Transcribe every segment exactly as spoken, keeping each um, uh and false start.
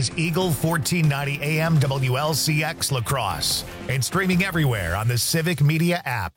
is Eagle fourteen ninety A M W L C X La Crosse and streaming everywhere on the Civic Media app.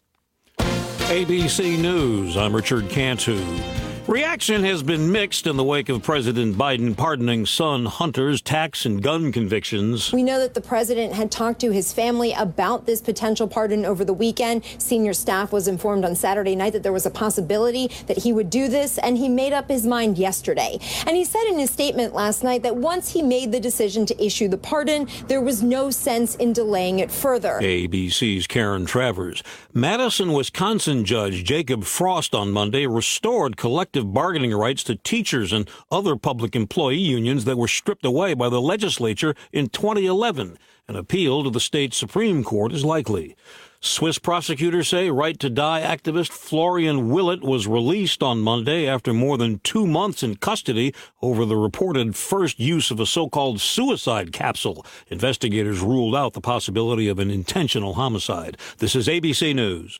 A B C News, I'm Richard Cantu. Reaction has been mixed in the wake of President Biden pardoning son Hunter's tax and gun convictions. We know that the president had talked to his family about this potential pardon over the weekend. Senior staff was informed on Saturday night that there was a possibility that he would do this, and he made up his mind yesterday. And he said in his statement last night that once he made the decision to issue the pardon, there was no sense in delaying it further. A B C's Karen Travers. Madison, Wisconsin Judge Jacob Frost on Monday restored collective bargaining rights to teachers and other public employee unions that were stripped away by the legislature in twenty eleven. An appeal to the state Supreme Court is likely. Swiss prosecutors say Right to Die activist Florian Willett was released on Monday after more than two months in custody over the reported first use of a so-called suicide capsule. Investigators ruled out the possibility of an intentional homicide. This is A B C News.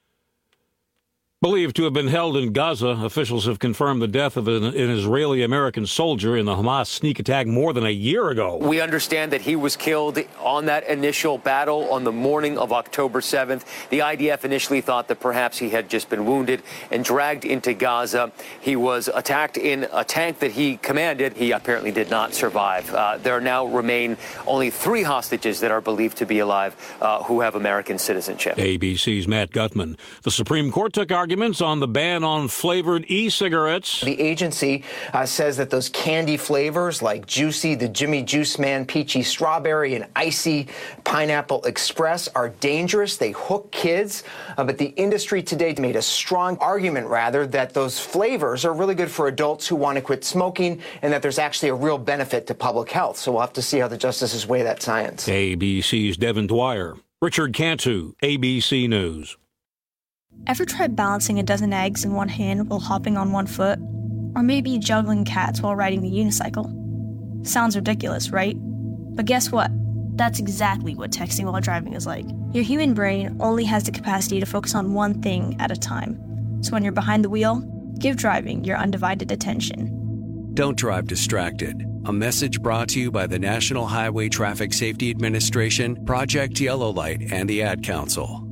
Believed to have been held in Gaza, officials have confirmed the death of an, an Israeli-American soldier in the Hamas sneak attack more than a year ago. We understand that he was killed on that initial battle on the morning of October seventh. The I D F initially thought that perhaps he had just been wounded and dragged into Gaza. He was attacked in a tank that he commanded. He apparently did not survive. Uh, there now remain only three hostages that are believed to be alive uh, who have American citizenship. A B C's Matt Gutman. The Supreme Court took arguments on the ban on flavored e-cigarettes. The agency uh, says that those candy flavors like Juicy, the Jimmy Juice Man, Peachy Strawberry, and Icy Pineapple Express are dangerous. They hook kids. Uh, but the industry today made a strong argument, rather, that those flavors are really good for adults who want to quit smoking and that there's actually a real benefit to public health. So we'll have to see how the justices weigh that science. A B C's Devin Dwyer. Richard Cantu, A B C News. Ever tried balancing a dozen eggs in one hand while hopping on one foot? Or maybe juggling cats while riding the unicycle? Sounds ridiculous, right? But guess what? That's exactly what texting while driving is like. Your human brain only has the capacity to focus on one thing at a time. So when you're behind the wheel, give driving your undivided attention. Don't drive distracted. A message brought to you by the National Highway Traffic Safety Administration, Project Yellow Light, and the Ad Council.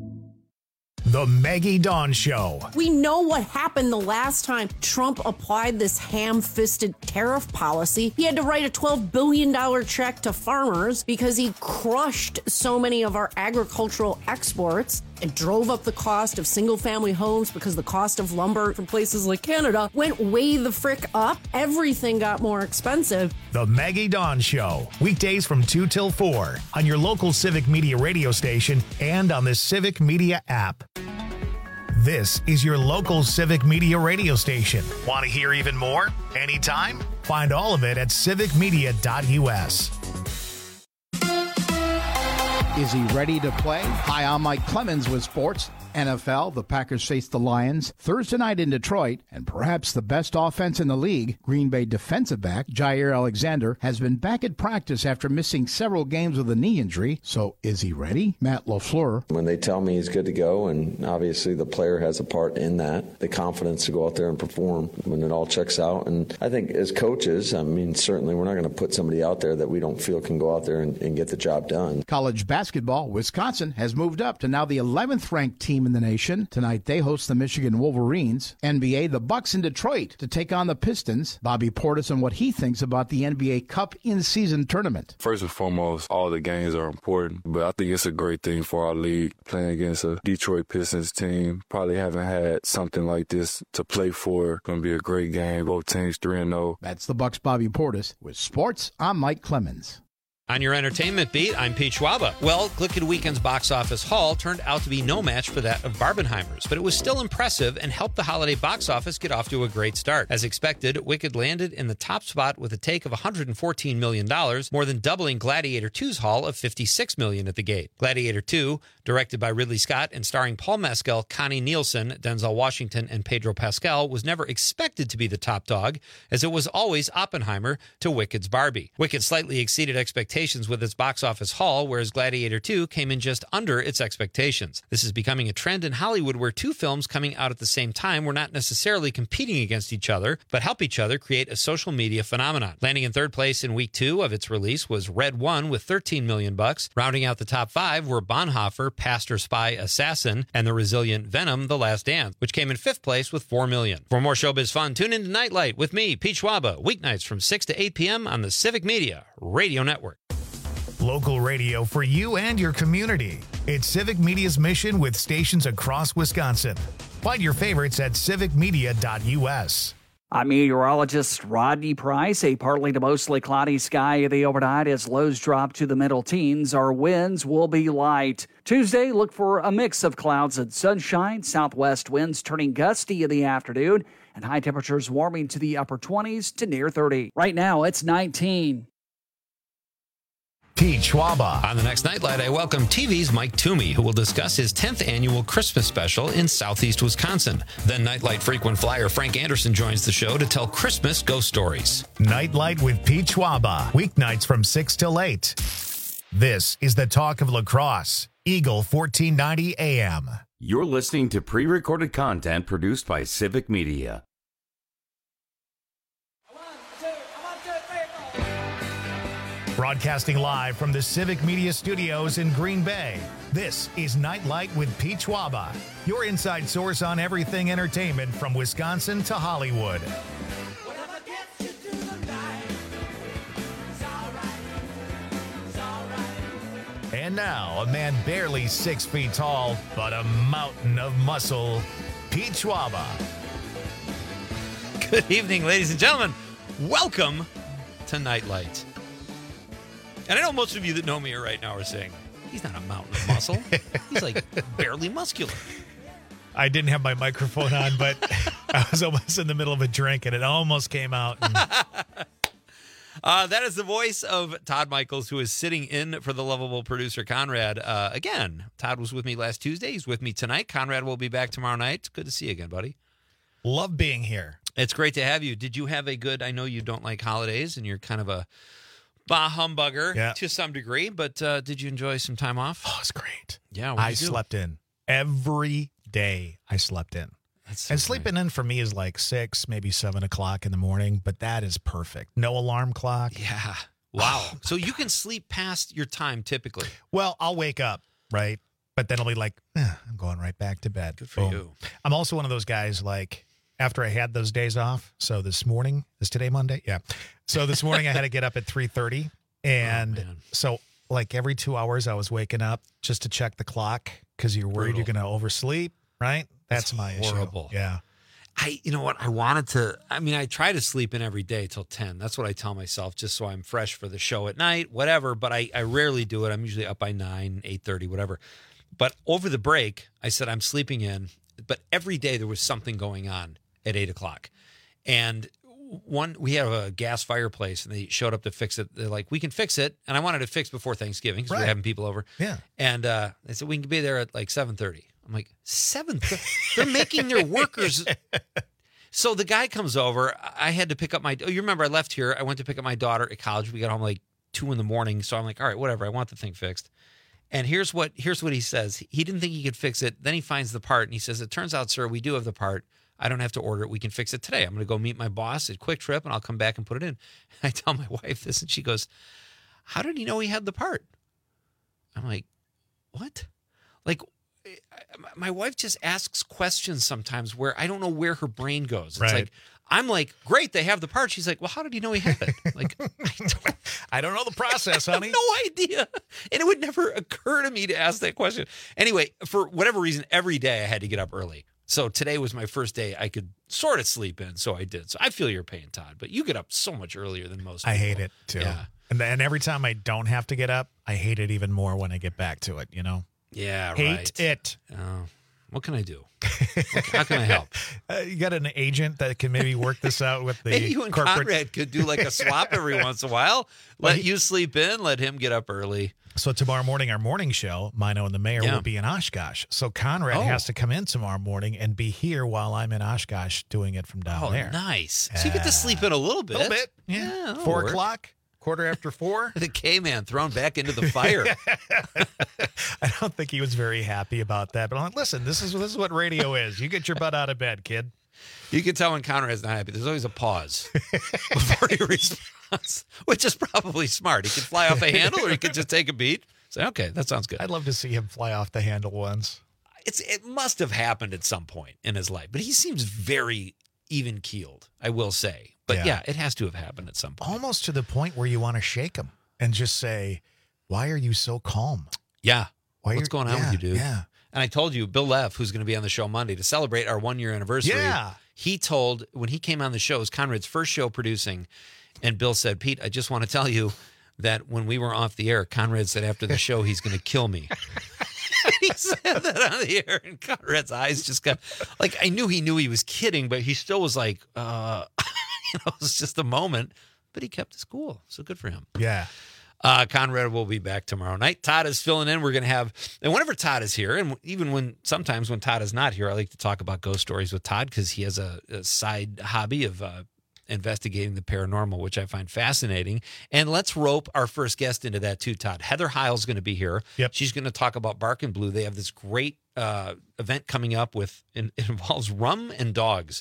The Maggie Dawn Show. We know what happened the last time Trump applied this ham-fisted tariff policy. He had to write a twelve billion dollars check to farmers because he crushed so many of our agricultural exports and drove up the cost of single-family homes because the cost of lumber from places like Canada went way the frick up. Everything got more expensive. The Maggie Dawn Show. Weekdays from two till four on your local Civic Media radio station and on the Civic Media app. This is your local Civic Media radio station. Want to hear even more? Anytime? Find all of it at civic media dot u s. Is he ready to play? Hi, I'm Mike Clemens with sports. N F L, the Packers face the Lions Thursday night in Detroit, and perhaps the best offense in the league, Green Bay defensive back Jair Alexander, has been back at practice after missing several games with a knee injury. So is he ready? Matt LaFleur. When they tell me he's good to go, and obviously the player has a part in that, the confidence to go out there and perform when it all checks out. And I think as coaches, I mean, certainly we're not going to put somebody out there that we don't feel can go out there and, and get the job done. College basketball, Wisconsin has moved up to now the eleventh ranked team in the nation. Tonight they host the Michigan Wolverines. N B A, the Bucks in Detroit to take on the Pistons. Bobby Portis on what he thinks about the N B A Cup in-season tournament. First and foremost, all the games are important, but I think it's a great thing for our league. Playing against a Detroit Pistons team, probably haven't had something like this to play for. Going to be a great game. Both teams three and oh. That's the Bucks' Bobby Portis. With sports, I'm Mike Clemens. On your entertainment beat, I'm Pete Schwaba. Well, Glicked Weekend's box office haul turned out to be no match for that of Barbenheimer's, but it was still impressive and helped the holiday box office get off to a great start. As expected, Wicked landed in the top spot with a take of one hundred fourteen million dollars, more than doubling Gladiator two's haul of fifty-six million dollars at the gate. Gladiator two, directed by Ridley Scott and starring Paul Mescal, Connie Nielsen, Denzel Washington, and Pedro Pascal, was never expected to be the top dog, as it was always Oppenheimer to Wicked's Barbie. Wicked slightly exceeded expectations expectations with its box office haul, whereas Gladiator two came in just under its expectations. This is becoming a trend in Hollywood where two films coming out at the same time were not necessarily competing against each other, but help each other create a social media phenomenon. Landing in third place in week two of its release was Red One with thirteen million bucks. Rounding out the top five were Bonhoeffer, Pastor Spy Assassin, and the resilient Venom, The Last Dance, which came in fifth place with four million. For more showbiz fun, tune in to Nightlight with me, Pete Schwaba, weeknights from six to eight p.m. on the Civic Media Radio Network. Local radio for you and your community. It's Civic Media's mission with stations across Wisconsin. Find your favorites at civic media dot u s. I'm meteorologist Rodney Price. A partly to mostly cloudy sky the overnight as lows drop to the middle teens. Our winds will be light. Tuesday, look for a mix of clouds and sunshine. Southwest winds turning gusty in the afternoon, and high temperatures warming to the upper twenties to near thirty. Right now, it's nineteen. Pete Schwaba. On the next Nightlight, I welcome T V's Mike Toomey, who will discuss his tenth annual Christmas special in Southeast Wisconsin. Then Nightlight frequent flyer Frank Anderson joins the show to tell Christmas ghost stories. Nightlight with Pete Schwaba. Weeknights from six till eight. This is the talk of lacrosse. Eagle fourteen ninety A M. You're listening to pre-recorded content produced by Civic Media. Broadcasting live from the Civic Media Studios in Green Bay, this is Nightlight with Pete Schwaba, your inside source on everything entertainment from Wisconsin to Hollywood. And now, a man barely six feet tall, but a mountain of muscle, Pete Schwaba. Good evening, ladies and gentlemen. Welcome to Nightlight. And I know most of you that know me right now are saying, he's not a mountain of muscle. He's like barely muscular. I didn't have my microphone on, but I was almost in the middle of a drink, and it almost came out. And... uh, that is the voice of Todd Michaels, who is sitting in for the lovable producer, Conrad. Uh, again, Todd was with me last Tuesday. He's with me tonight. Conrad will be back tomorrow night. Good to see you again, buddy. Love being here. It's great to have you. Did you have a good, I know you don't like holidays, and you're kind of a bah humbugger yeah. to some degree, but uh, did you enjoy some time off? Oh, it's great. Yeah, I slept in every day. I slept in, so and sleeping nice. in for me is like six, maybe seven o'clock in the morning. But that is perfect. No alarm clock. Yeah. Wow. So you can sleep past your time typically. Well, I'll wake up right, but then I'll be like, eh, I'm going right back to bed. Good for Boom. you. I'm also one of those guys like. After I had those days off, so this morning, is today Monday? Yeah. So this morning I had to get up at three thirty, and oh, so like every two hours I was waking up just to check the clock because you're worried Brutal. You're going to oversleep, right? That's, That's my horrible. issue. Yeah. I, you know what, I wanted to, I mean, I try to sleep in every day till ten. That's what I tell myself, just so I'm fresh for the show at night, whatever, but I, I rarely do it. I'm usually up by nine, eight thirty, whatever. But over the break, I said I'm sleeping in, but every day there was something going on at eight o'clock. And one, we have a gas fireplace and they showed up to fix it. They're like, we can fix it. And I wanted to fix before Thanksgiving because right. we're having people over. Yeah. And uh, they said, we can be there at like seven thirty. I'm like, seven thirty? They're making their workers. So the guy comes over. I had to pick up my, oh, you remember I left here. I went to pick up my daughter at college. We got home like two in the morning. So I'm like, all right, whatever. I want the thing fixed. And here's what, here's what he says. He didn't think he could fix it. Then he finds the part and he says, it turns out, sir, we do have the part. I don't have to order it. We can fix it today. I'm going to go meet my boss at Quick Trip, and I'll come back and put it in. I tell my wife this, and she goes, how did he know he had the part? I'm like, what? Like, my wife just asks questions sometimes where I don't know where her brain goes. It's right. like, I'm like, great, they have the part. She's like, well, how did he know he had it? Like, I don't, I don't know the process, honey. I have no idea. And it would never occur to me to ask that question. Anyway, for whatever reason, every day I had to get up early. So today was my first day I could sort of sleep in, so I did. So I feel your pain, Todd, but you get up so much earlier than most people. I hate it, too. Yeah. And, and every time I don't have to get up, I hate it even more when I get back to it, you know? Yeah, hate right. Hate it. Oh, what can I do? How can I help? Uh, you got an agent that can maybe work this out with the Maybe you and corporate... Conrad could do like a swap every once in a while. Let well, he... you sleep in, let him get up early. So tomorrow morning, our morning show, Mino and the Mayor, yeah. will be in Oshkosh. So Conrad oh. has to come in tomorrow morning and be here while I'm in Oshkosh doing it from down oh, there. Nice. So you get to sleep in a little bit. A little bit, yeah. yeah Four work. o'clock. Of quarter after four. The K-Man thrown back into the fire. I don't think he was very happy about that. But I'm like, listen, this is this is what radio is. You get your butt out of bed, kid. You can tell when Conrad's not happy. There's always a pause before he responds, which is probably smart. He could fly off the handle, or he could just take a beat. Say, okay, that sounds good. I'd love to see him fly off the handle once. It's it must have happened at some point in his life, but he seems very even keeled, I will say. But yeah. yeah, it has to have happened at some point. Almost to the point where you want to shake him and just say, "Why are you so calm?" Yeah, Why what's going on yeah, with you, dude? Yeah. And I told you, Bill Leff, who's going to be on the show Monday to celebrate our one-year anniversary, Yeah. he told, when he came on the show, it was Conrad's first show producing, and Bill said, Pete, I just want to tell you that when we were off the air, Conrad said after the show he's going to kill me. He said that on the air, and Conrad's eyes just got, like, I knew he knew he was kidding, but he still was like, uh, you know, it was just a moment, but he kept his cool, so good for him. Yeah. Uh, Conrad will be back tomorrow night. Todd is filling in. We're going to have, and whenever Todd is here, and even when, sometimes when Todd is not here, I like to talk about ghost stories with Todd because he has a, a side hobby of uh, investigating the paranormal, which I find fascinating. And let's rope our first guest into that too, Todd. Heather Heil's going to be here. Yep. She's going to talk about Bark and Blue. They have this great uh, event coming up with, it involves rum and dogs.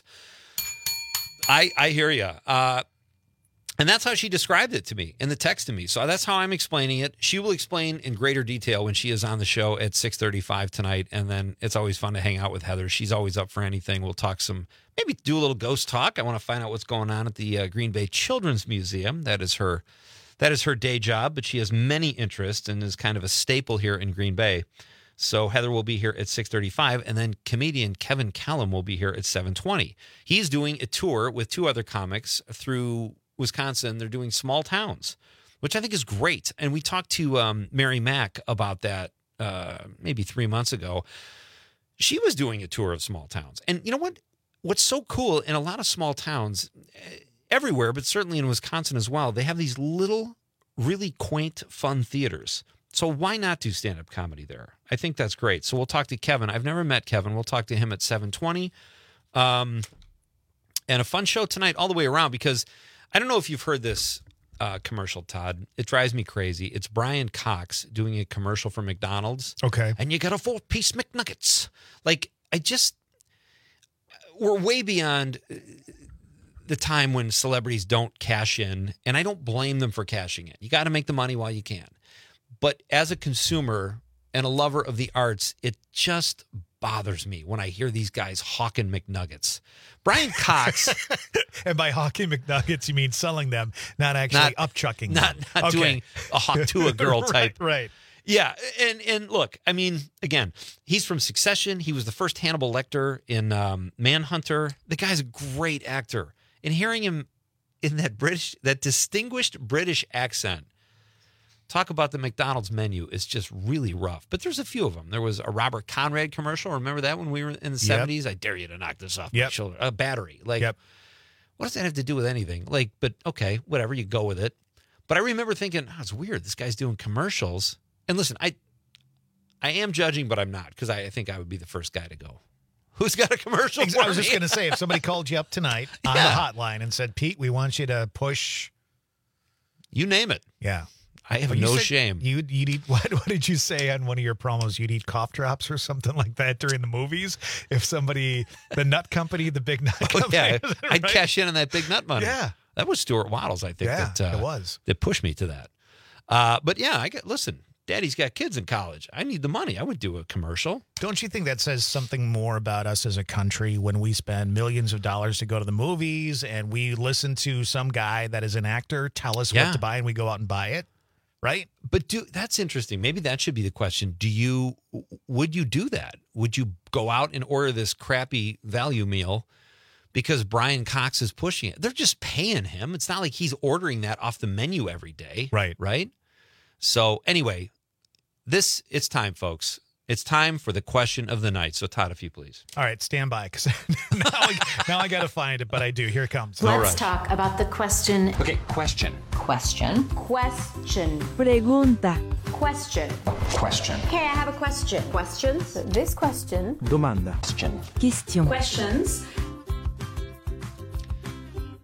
I, I hear you. Uh, And that's how she described it to me in the text to me. So that's how I'm explaining it. She will explain in greater detail when she is on the show at six thirty-five tonight. And then it's always fun to hang out with Heather. She's always up for anything. We'll talk some, maybe do a little ghost talk. I want to find out what's going on at the uh, Green Bay Children's Museum. That is her, that is her day job, but she has many interests and is kind of a staple here in Green Bay. So Heather will be here at six thirty-five, and then comedian Kevin Callum will be here at seven twenty. He's doing a tour with two other comics through Wisconsin. They're doing small towns, which I think is great. And we talked to um, Mary Mack about that uh, maybe three months ago. She was doing a tour of small towns. And you know what? What's so cool in a lot of small towns everywhere, but certainly in Wisconsin as well, they have these little, really quaint, fun theaters. So why not do stand-up comedy there? I think that's great. So we'll talk to Kevin. I've never met Kevin. We'll talk to him at seven twenty. Um, and a fun show tonight all the way around because I don't know if you've heard this uh, commercial, Todd. It drives me crazy. It's Brian Cox doing a commercial for McDonald's. Okay. And you got a four-piece McNuggets. Like, I just, we're way beyond the time when celebrities don't cash in, and I don't blame them for cashing in. You got to make the money while you can. But as a consumer and a lover of the arts, it just bothers me when I hear these guys hawking McNuggets. Brian Cox. And by hawking McNuggets, you mean selling them, not actually not, upchucking not, them. Not okay. doing a hawk to a girl type. right, right. Yeah. And, and look, I mean, again, he's from Succession. He was the first Hannibal Lecter in um, Manhunter. The guy's a great actor. And hearing him in that British, that distinguished British accent, talk about the McDonald's menu is just really rough. But there's a few of them. There was a Robert Conrad commercial. Remember that when we were in the seventies? Yep. I dare you to knock this off yep. my shoulder. A battery. Like, yep. what does that have to do with anything? Like, but okay, whatever. You go with it. But I remember thinking, oh, it's weird. This guy's doing commercials. And listen, I I am judging, but I'm not because I, I think I would be the first guy to go. Who's got a commercial for I was me? just going to say, if somebody called you up tonight on Yeah. the hotline and said, Pete, we want you to push. You name it. Yeah. I have Well, you no said shame. You'd, you'd eat, what, what did you say on one of your promos? You'd eat cough drops or something like that during the movies? If somebody, the nut company, the big nut Oh, company. yeah, right? I'd cash in on that big nut money. Yeah. That was Stuart Waddles, I think. Yeah, that, uh, it was. That pushed me to that. Uh, but yeah, I get, listen, Daddy's got kids in college. I need the money. I would do a commercial. Don't you think that says something more about us as a country when we spend millions of dollars to go to the movies and we listen to some guy that is an actor tell us Yeah. what to buy and we go out and buy it? Right? But do that's interesting. Maybe that should be the question. Do you, would you do that? Would you go out and order this crappy value meal because Brian Cox is pushing it? They're just paying him. It's not like he's ordering that off the menu every day. Right. Right? So anyway, this, it's time, folks. It's time for the question of the night. So Todd, if you please. All right, stand by because now I, now I got to find it, but I do. Here it comes. Let's talk about the question. Okay, question. Question. Question. Pregunta. Question. Question. Okay, I have a question. Questions? This question. Domanda. Question. Question. Questions.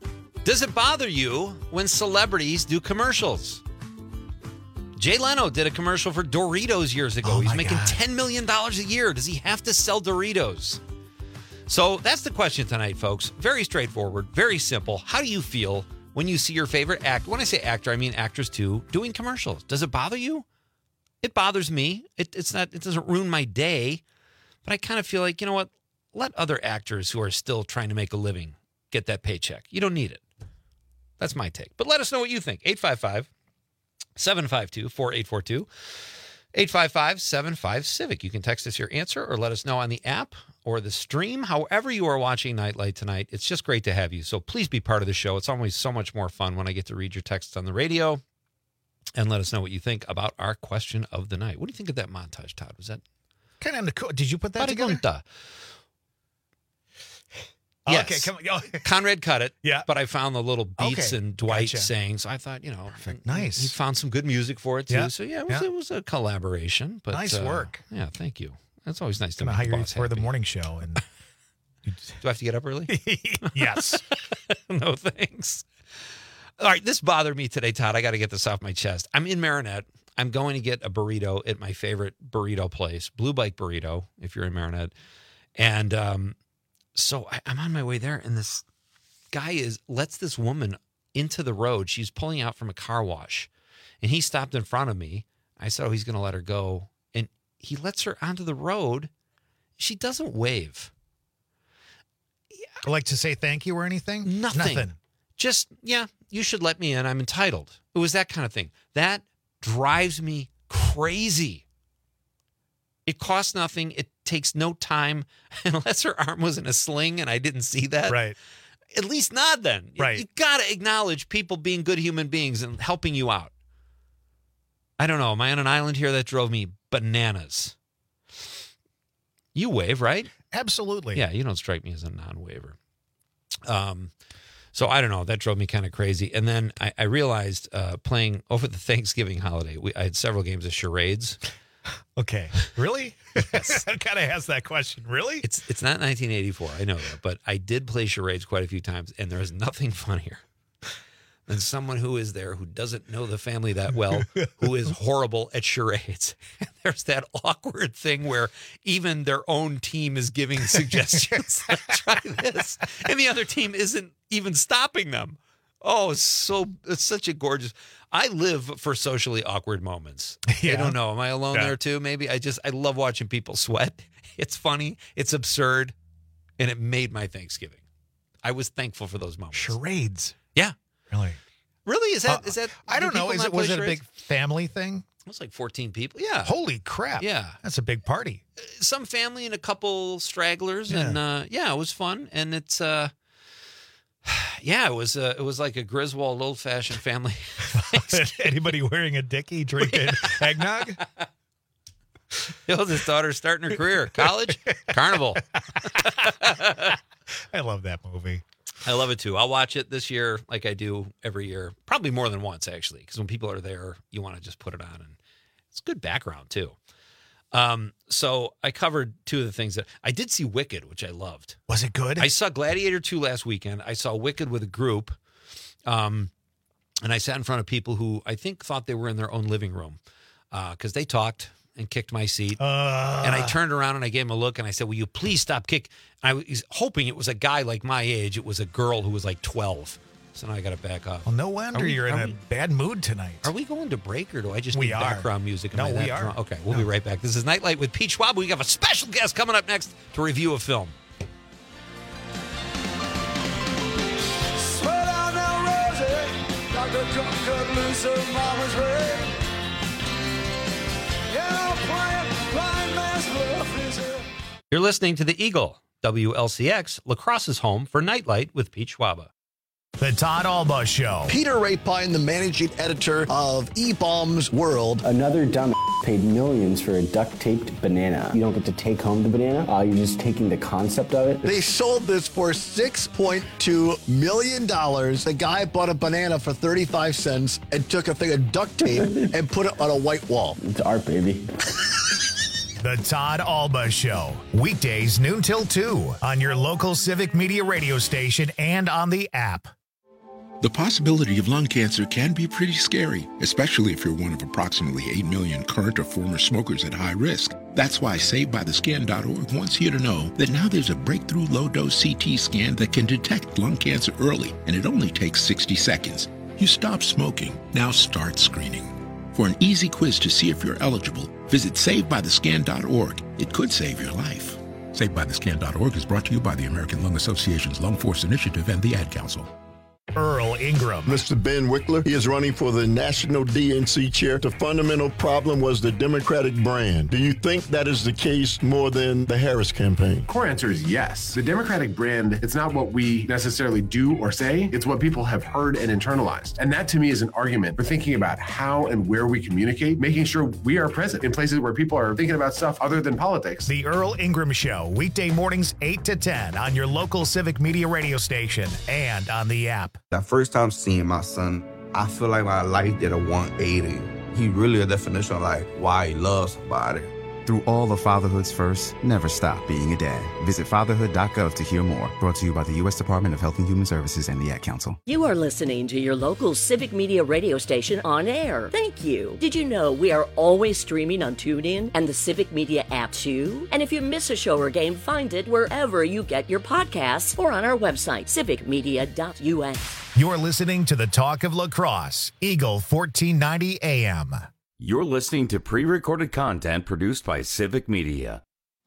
Does it bother you when celebrities do commercials? Jay Leno did a commercial for Doritos years ago. Oh He's my making God. ten million dollars a year. Does he have to sell Doritos? So that's the question tonight, folks. Very straightforward, very simple. How do you feel when you see your favorite actor? When I say actor, I mean actors too, doing commercials. Does it bother you? It bothers me. It, it's not. It doesn't ruin my day, but I kind of feel like, you know what? Let other actors who are still trying to make a living get that paycheck. You don't need it. That's my take. But let us know what you think. eight five five, seven five two, four eight four two. eight five five, seven five, CIVIC. You can text us your answer or let us know on the app or the stream. However you are watching Nightlight tonight, it's just great to have you. So please be part of the show. It's always so much more fun when I get to read your texts on the radio. And let us know what you think about our question of the night. What do you think of that montage, Todd? Was that kind of cool? Did you put that together? Oh, yes. Okay, come on. Oh. Conrad cut it. Yeah. But I found the little beats Okay, and Dwight gotcha. saying, so I thought, you know, Perfect. Nice. He found some good music for it too. Yeah. So yeah, it was, Yeah. it was a collaboration. But Nice uh, work. Yeah, thank you. That's always nice to I'm make gonna the hire you boss for the happy. morning show. And Do I have to get up early? yes. No thanks. All right, this bothered me today, Todd. I got to get this off my chest. I'm in Marinette. I'm going to get a burrito at my favorite burrito place, Blue Bike Burrito, if you're in Marinette. And um, so I, I'm on my way there, and this guy is lets this woman into the road. She's pulling out from a car wash, and he stopped in front of me. I said, oh, he's going to let her go. And he lets her onto the road. She doesn't wave. Like to say thank you or anything? Nothing. Nothing. Just, yeah, you should let me in. I'm entitled. It was that kind of thing. That drives me crazy. It costs nothing. It takes no time. Unless her arm was in a sling and I didn't see that. Right. At least nod then. Right. You got to acknowledge people being good human beings and helping you out. I don't know. Am I on an island here? That drove me bananas. You wave, right? Absolutely. Yeah, you don't strike me as a non-waver. Um, so I don't know. That drove me kind of crazy. And then I, I realized uh, playing over the Thanksgiving holiday, we, I had several games of charades. Okay. Really? Yes. I kind of asked that question. Really? It's it's not nineteen eighty-four. I know that, but I did play charades quite a few times, and there is nothing funnier than someone who is there who doesn't know the family that well, who is horrible at charades. There's that awkward thing where even their own team is giving suggestions. Try this. And the other team isn't even stopping them. Oh, it's so it's such a gorgeous. I live for socially awkward moments. Yeah. I don't know. Am I alone Yeah. there too? Maybe I just I love watching people sweat. It's funny. It's absurd, and it made my Thanksgiving. I was thankful for those moments. Charades. Yeah. Really? Really? Is that Uh, is that? I do don't know. people Is not it was play it a charades? big family thing? It was like fourteen people. Yeah. Holy crap. Yeah. That's a big party. Some family and a couple stragglers, Yeah. and uh, yeah, it was fun. And it's uh, yeah, it was uh, it was like a Griswold old fashioned family. Anybody wearing a dickie drinking eggnog? The oldest daughter's starting her career, college, carnival. I love that movie. I love it too. I'll watch it this year like I do every year, probably more than once actually, because when people are there, you want to just put it on, and it's good background too. Um, so I covered two of the things that I did see. Wicked, which I loved. Was it good? I saw Gladiator two last weekend. I saw Wicked with a group, um, and I sat in front of people who I think thought they were in their own living room because uh, they talked and kicked my seat. Uh, and I turned around and I gave him a look and I said, will you please stop kick? I was hoping it was a guy like my age. It was a girl who was like twelve. So now I got to back up. Well, no wonder Are we- you're in are a we- bad mood tonight. Are we going to break or do I just We need are. background music? Am No, I that we are. drunk? Okay, we'll be right back. This is Nightlight with Pete Schwab. We have a special guest coming up next to review a film. Slow down now, Rosie. Doctor Drunk cut loose her mama's red. Yeah, playing blind man's bluff is it. You're listening to The Eagle, W L C X, La Crosse's home for Nightlight with Pete Schwab. The Todd Alba Show. Peter Rapine, the managing editor of E-Bombs World. Another dumb paid millions for a duct-taped banana. You don't get to take home the banana. Uh, you're just taking the concept of it. They sold this for six point two million dollars. The guy bought a banana for thirty-five cents and took a thing of duct tape and put it on a white wall. It's art, baby. The Todd Alba Show. Weekdays noon till two on your local Civic Media radio station and on the app. The possibility of lung cancer can be pretty scary, especially if you're one of approximately eight million current or former smokers at high risk. That's why Saved By The Scan dot org wants you to know that now there's a breakthrough low-dose C T scan that can detect lung cancer early, and it only takes sixty seconds. You stop smoking, now start screening. For an easy quiz to see if you're eligible, visit Saved By The Scan dot org. It could save your life. Saved By The Scan dot org is brought to you by the American Lung Association's Lung Force Initiative and the Ad Council. Earl Ingram. Mister Ben Wickler, he is running for the National D N C chair. The fundamental problem was the Democratic brand. Do you think that is the case more than the Harris campaign? Core answer is yes. The Democratic brand, it's not what we necessarily do or say, it's what people have heard and internalized. And that to me is an argument for thinking about how and where we communicate, making sure we are present in places where people are thinking about stuff other than politics. The Earl Ingram Show, weekday mornings eight to ten on your local Civic Media radio station and on the app. That first time seeing my son, I feel like my life did a one eighty. He really a definition of like why he loves somebody. Through all of fatherhood's first, never stop being a dad. Visit fatherhood dot gov to hear more. Brought to you by the U S Department of Health and Human Services and the Ad Council. You are listening to your local Civic Media radio station on air. Thank you. Did you know we are always streaming on TuneIn and the Civic Media app too? And if you miss a show or game, find it wherever you get your podcasts or on our website, civic media dot u s. You're listening to the Talk of Lacrosse, Eagle fourteen ninety A M. You're listening to pre-recorded content produced by Civic Media.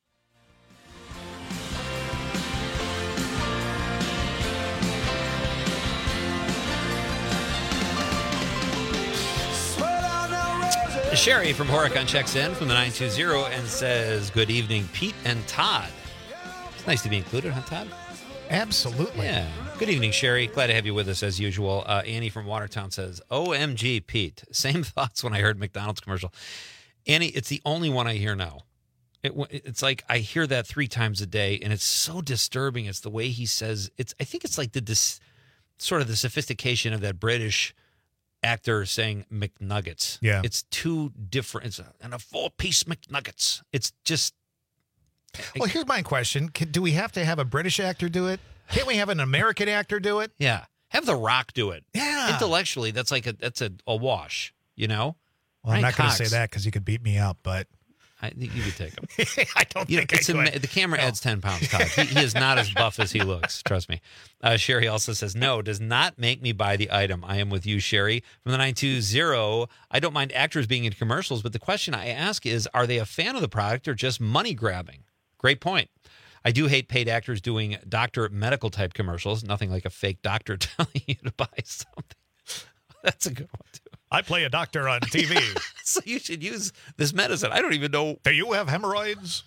Sherry from Horicon checks in from the nine two zero and says, good evening, Pete and Todd. It's nice to be included, huh, Todd? Absolutely. Yeah. Good evening, Sherry. Glad to have you with us as usual. Uh, Annie from Watertown says, O M G, Pete. Same thoughts when I heard McDonald's commercial. Annie, it's the only one I hear now. It, it's like I hear that three times a day, and it's so disturbing. It's the way he says it's. I think it's like the dis, sort of the sophistication of that British actor saying McNuggets. Yeah. It's too different. It's a, and a four-piece McNuggets. It's just. Well, here's my question. Can, do we have to have a British actor do it? Can't we have an American actor do it? Yeah. Have The Rock do it. Yeah. Intellectually, that's like a that's a, a wash, you know? Well, I'm Ryan not going to Cox. say that because you could beat me up, but. I think you could take him. I don't You know, think it's I a, could. the camera No. adds ten pounds, Todd. He, he is not as buff as he looks. Trust me. Uh, Sherry also says, no, does not make me buy the item. I am with you, Sherry. From the nine two zero, I don't mind actors being in commercials, but the question I ask is, are they a fan of the product or just money grabbing? Great point. I do hate paid actors doing doctor medical type commercials. Nothing like a fake doctor telling you to buy something. That's a good one, too. I play a doctor on T V. So you should use this medicine. I don't even know. Do you have hemorrhoids?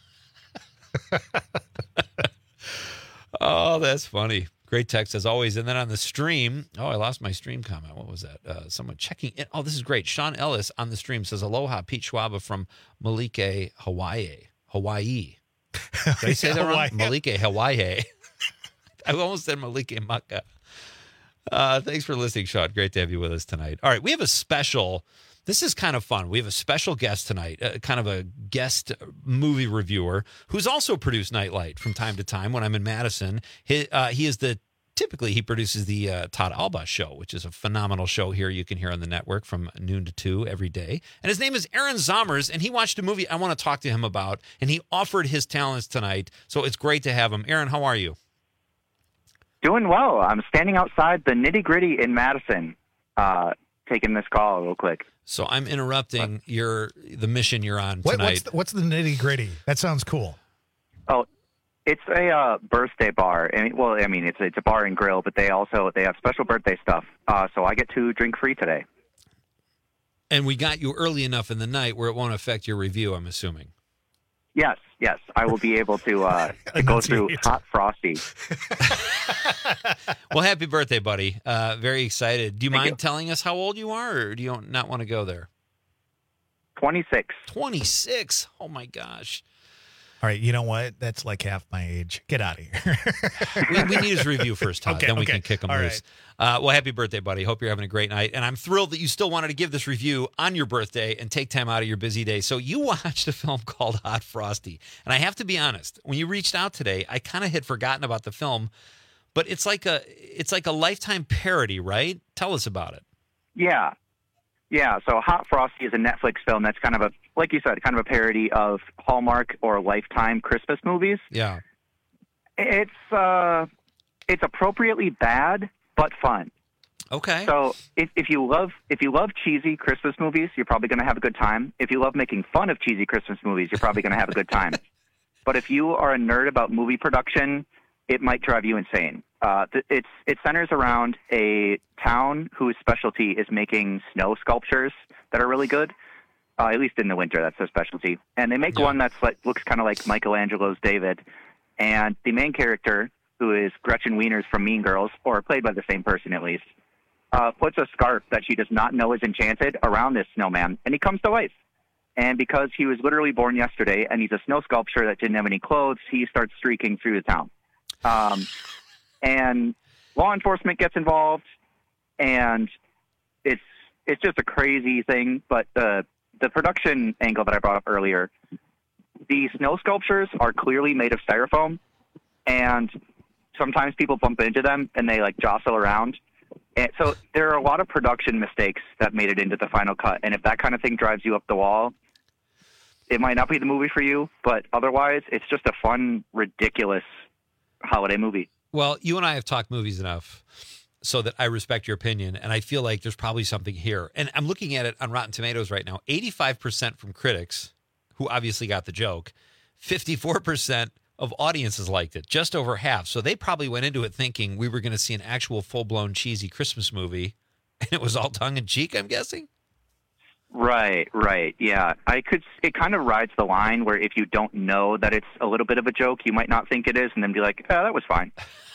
Oh, that's funny. Great text as always. And then on the stream, oh, I lost my stream comment. What was that? Uh, someone checking in. Oh, this is great. Sean Ellis on the stream says, aloha, Pete Schwaba from Malike, Hawaii. Hawaii. Did I say that wrong? Malike, Hawaii. I almost said Malike Maka. Uh, thanks for listening, Sean. Great to have you with us tonight. All right, we have a special. This is kind of fun. We have a special guest tonight, uh, kind of a guest movie reviewer who's also produced Nightlight from time to time when I'm in Madison. He, uh, he is the typically he produces the uh, Todd Alba Show, which is a phenomenal show here you can hear on the network from noon to two every day. And his name is Aaron Zommers, and he watched a movie I want to talk to him about, and he offered his talents tonight. So it's great to have him. Aaron, how are you? Doing well. I'm standing outside the Nitty Gritty in Madison, uh, taking this call real quick. So I'm interrupting your the mission you're on What, tonight. what's the, what's the nitty gritty? That sounds cool. Oh, it's a uh, birthday bar. I mean, well, I mean, it's it's a bar and grill, but they also they have special birthday stuff. Uh, so I get to drink free today. And we got you early enough in the night where it won't affect your review, I'm assuming. Yes, yes, I will be able to uh, to go through Hot Frosty. Well, happy birthday, buddy. Uh, very excited. Do you Thank mind you. telling us how old you are, or do you not want to go there? twenty-six. twenty-six. Oh, my gosh. All right, you know what? That's like half my age. Get out of here. we, we need his review first, Todd. Okay, then we okay. can kick him All loose. Uh, well, happy birthday, buddy. Hope you're having a great night. And I'm thrilled that you still wanted to give this review on your birthday and take time out of your busy day. So you watched a film called Hot Frosty. And I have to be honest, when you reached out today, I kind of had forgotten about the film. but it's like a it's like a Lifetime parody, right? Tell us about it. Yeah. Yeah, so Hot Frosty is a Netflix film that's kind of a, like you said, kind of a parody of Hallmark or Lifetime Christmas movies. Yeah. It's uh, it's appropriately bad, but fun. Okay. So if, if you love if you love cheesy Christmas movies, you're probably going to have a good time. If you love making fun of cheesy Christmas movies, you're probably going to have a good time. But if you are a nerd about movie production, it might drive you insane. Uh, it's it centers around a town whose specialty is making snow sculptures that are really good. Uh, at least in the winter, that's their specialty. And they make yeah. one that's like looks kind of like Michelangelo's David. And the main character, who is Gretchen Wieners from Mean Girls, or played by the same person at least, uh, puts a scarf that she does not know is enchanted around this snowman, and he comes to life. And because he was literally born yesterday, and he's a snow sculpture that didn't have any clothes, he starts streaking through the town. Um, and law enforcement gets involved, and it's it's just a crazy thing. But the the production angle that I brought up earlier, the snow sculptures are clearly made of styrofoam, and sometimes people bump into them and they like jostle around. And so there are a lot of production mistakes that made it into the final cut. And if that kind of thing drives you up the wall, it might not be the movie for you. But otherwise, it's just a fun, ridiculous holiday movie. Well, you and I have talked movies enough so that I respect your opinion, and I feel like there's probably something here. And I'm looking at it on Rotten Tomatoes right now. eighty-five percent from critics, who obviously got the joke. fifty-four percent of audiences liked it, just over half. So they probably went into it thinking we were going to see an actual full-blown cheesy Christmas movie, and it was all tongue-in-cheek, I'm guessing? Right, right, yeah. I could. It kind of rides the line where if you don't know that it's a little bit of a joke, you might not think it is, and then be like, oh, that was fine.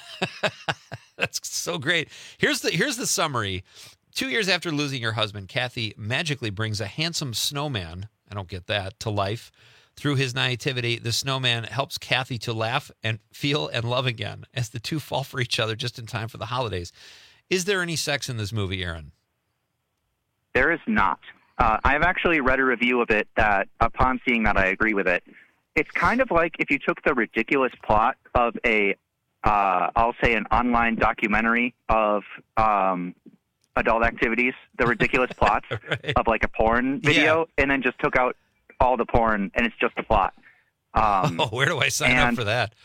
That's so great. Here's the here's the summary. Two years after losing her husband, Kathy magically brings a handsome snowman, I don't get that, to life. Through his naivety, the snowman helps Kathy to laugh and feel and love again as the two fall for each other just in time for the holidays. Is there any sex in this movie, Aaron? There is not. Uh, I've actually read a review of it that, upon seeing that, I agree with it. It's kind of like if you took the ridiculous plot of a, uh, I'll say an online documentary of um, adult activities, the ridiculous plots right. of like a porn video, yeah. and then just took out all the porn, and it's just a plot. Um, oh, where do I sign up for that?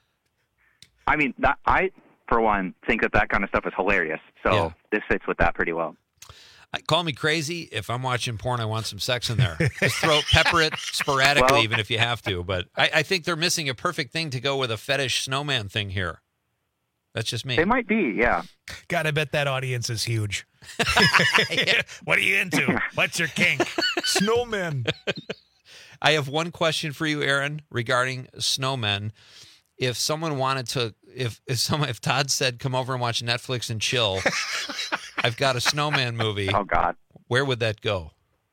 I mean, that, I, for one, think that that kind of stuff is hilarious. So yeah. this fits with that pretty well. Call me crazy. If I'm watching porn, I want some sex in there. Just throw, pepper it sporadically, well, even if you have to. But I, I think they're missing a perfect thing to go with a fetish snowman thing here. That's just me. They might be, yeah. God, I bet that audience is huge. yeah. What are you into? What's your kink? Snowmen. I have one question for you, Aaron, regarding snowmen. If someone wanted to, if if someone, if Todd said, "Come over and watch Netflix and chill," I've got a snowman movie. Oh God, where would that go?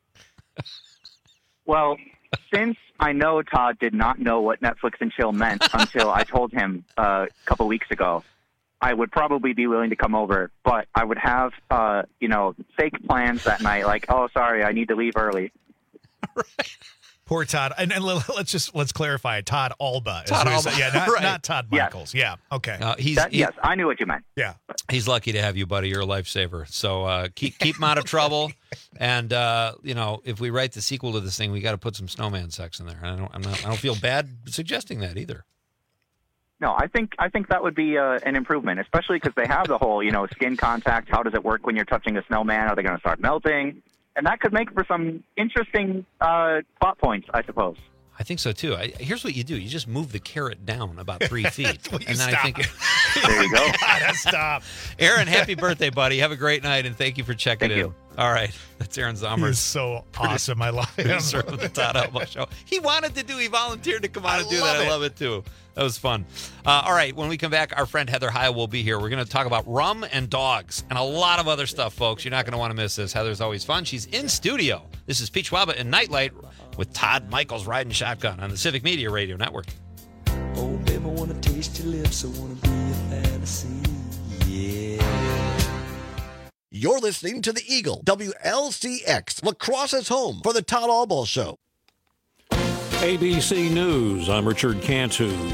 Well, since I know Todd did not know what Netflix and chill meant until I told him uh, a couple weeks ago, I would probably be willing to come over, but I would have, uh, you know, fake plans that night. Like, oh, sorry, I need to leave early. Right. Poor Todd. And, and let's just let's clarify. Todd Alba. Todd Alba. Yeah, not, right. not Todd Michaels. Yes. Yeah. Okay. Uh, he's that, he, yes, I knew what you meant. Yeah. He's lucky to have you, buddy. You're a lifesaver. So uh, keep keep him out of trouble. And uh, you know, if we write the sequel to this thing, we got to put some snowman sex in there. I don't. I'm not, I don't feel bad suggesting that either. No, I think I think that would be uh, an improvement, especially because they have the whole, you know, skin contact. How does it work when you're touching a snowman? Are they going to start melting? And that could make for some interesting uh, plot points, I suppose. I think so too. I, here's what you do: you just move the carrot down about three feet, and then stop. I think there you go. Gotta stop. Aaron, happy birthday, buddy! Have a great night, and thank you for checking thank in. You. All right, that's Aaron Zommers. He's so awesome. I love him. Of the Todd Alba Show. He wanted to do. He volunteered to come on I and do love that. it. I love it too. That was fun. Uh, all right, when we come back, our friend Heather Heil will be here. We're going to talk about rum and dogs and a lot of other stuff, folks. You're not going to want to miss this. Heather's always fun. She's in studio. This is Peach Waba and Nightlight with Todd Michaels riding shotgun on the Civic Media Radio Network. Oh, baby, I want to taste your lips. I want to be a fantasy. Yeah. You're listening to The Eagle, W L C X, La Crosse's home for the Todd Alba Show. A B C News, I'm Richard Cantu.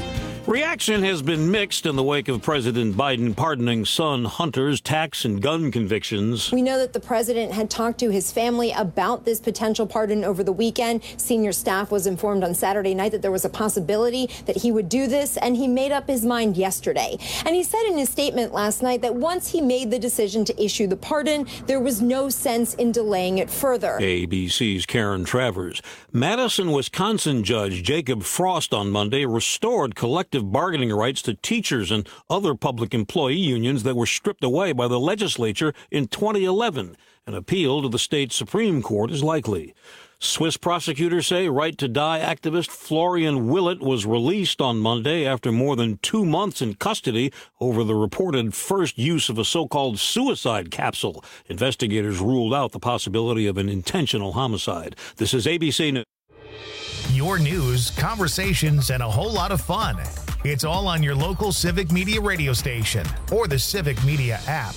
Reaction has been mixed in the wake of President Biden pardoning son Hunter's tax and gun convictions. We know that the president had talked to his family about this potential pardon over the weekend. Senior staff was informed on Saturday night that there was a possibility that he would do this, and he made up his mind yesterday. And he said in his statement last night that once he made the decision to issue the pardon, there was no sense in delaying it further. A B C's Karen Travers. Madison, Wisconsin judge Jacob Frost on Monday restored collective bargaining rights to teachers and other public employee unions that were stripped away by the legislature in twenty eleven. An appeal to the state Supreme Court is likely. Swiss prosecutors say Right to Die activist Florian Willett was released on Monday after more than two months in custody over the reported first use of a so-called suicide capsule. Investigators ruled out the possibility of an intentional homicide. This is A B C News. Your news, conversations, and a whole lot of fun. It's all on your local Civic Media radio station or the Civic Media app.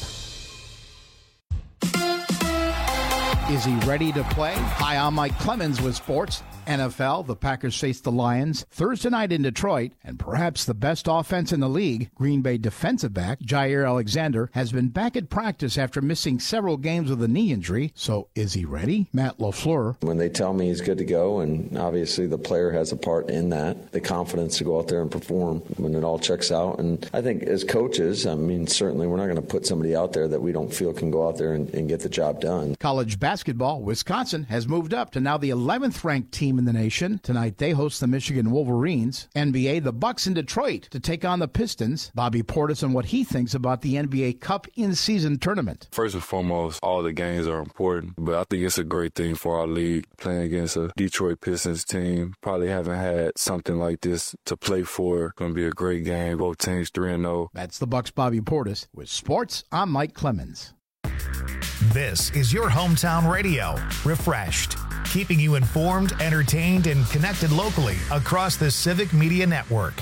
Is he ready to play? Hi, I'm Mike Clemens with sports. N F L, the Packers face the Lions Thursday night in Detroit, and perhaps the best offense in the league, Green Bay defensive back Jair Alexander, has been back at practice after missing several games with a knee injury. So is he ready? Matt LaFleur. When they tell me he's good to go, and obviously the player has a part in that, the confidence to go out there and perform when it all checks out. And I think as coaches, I mean, certainly we're not going to put somebody out there that we don't feel can go out there and, and get the job done. College basketball, Wisconsin has moved up to now the eleventh ranked team in the nation. Tonight they host the Michigan Wolverines. N B A, the Bucks in Detroit to take on the Pistons. Bobby Portis on what he thinks about the N B A Cup in-season tournament. First and foremost, all the games are important, but I think it's a great thing for our league. Playing against a Detroit Pistons team, probably haven't had something like this to play for. Going to be a great game. Both teams three and oh. That's the Bucks' Bobby Portis. With sports, I'm Mike Clemens. This is your hometown radio, Refreshed, keeping you informed, entertained, and connected locally across the Civic Media Network.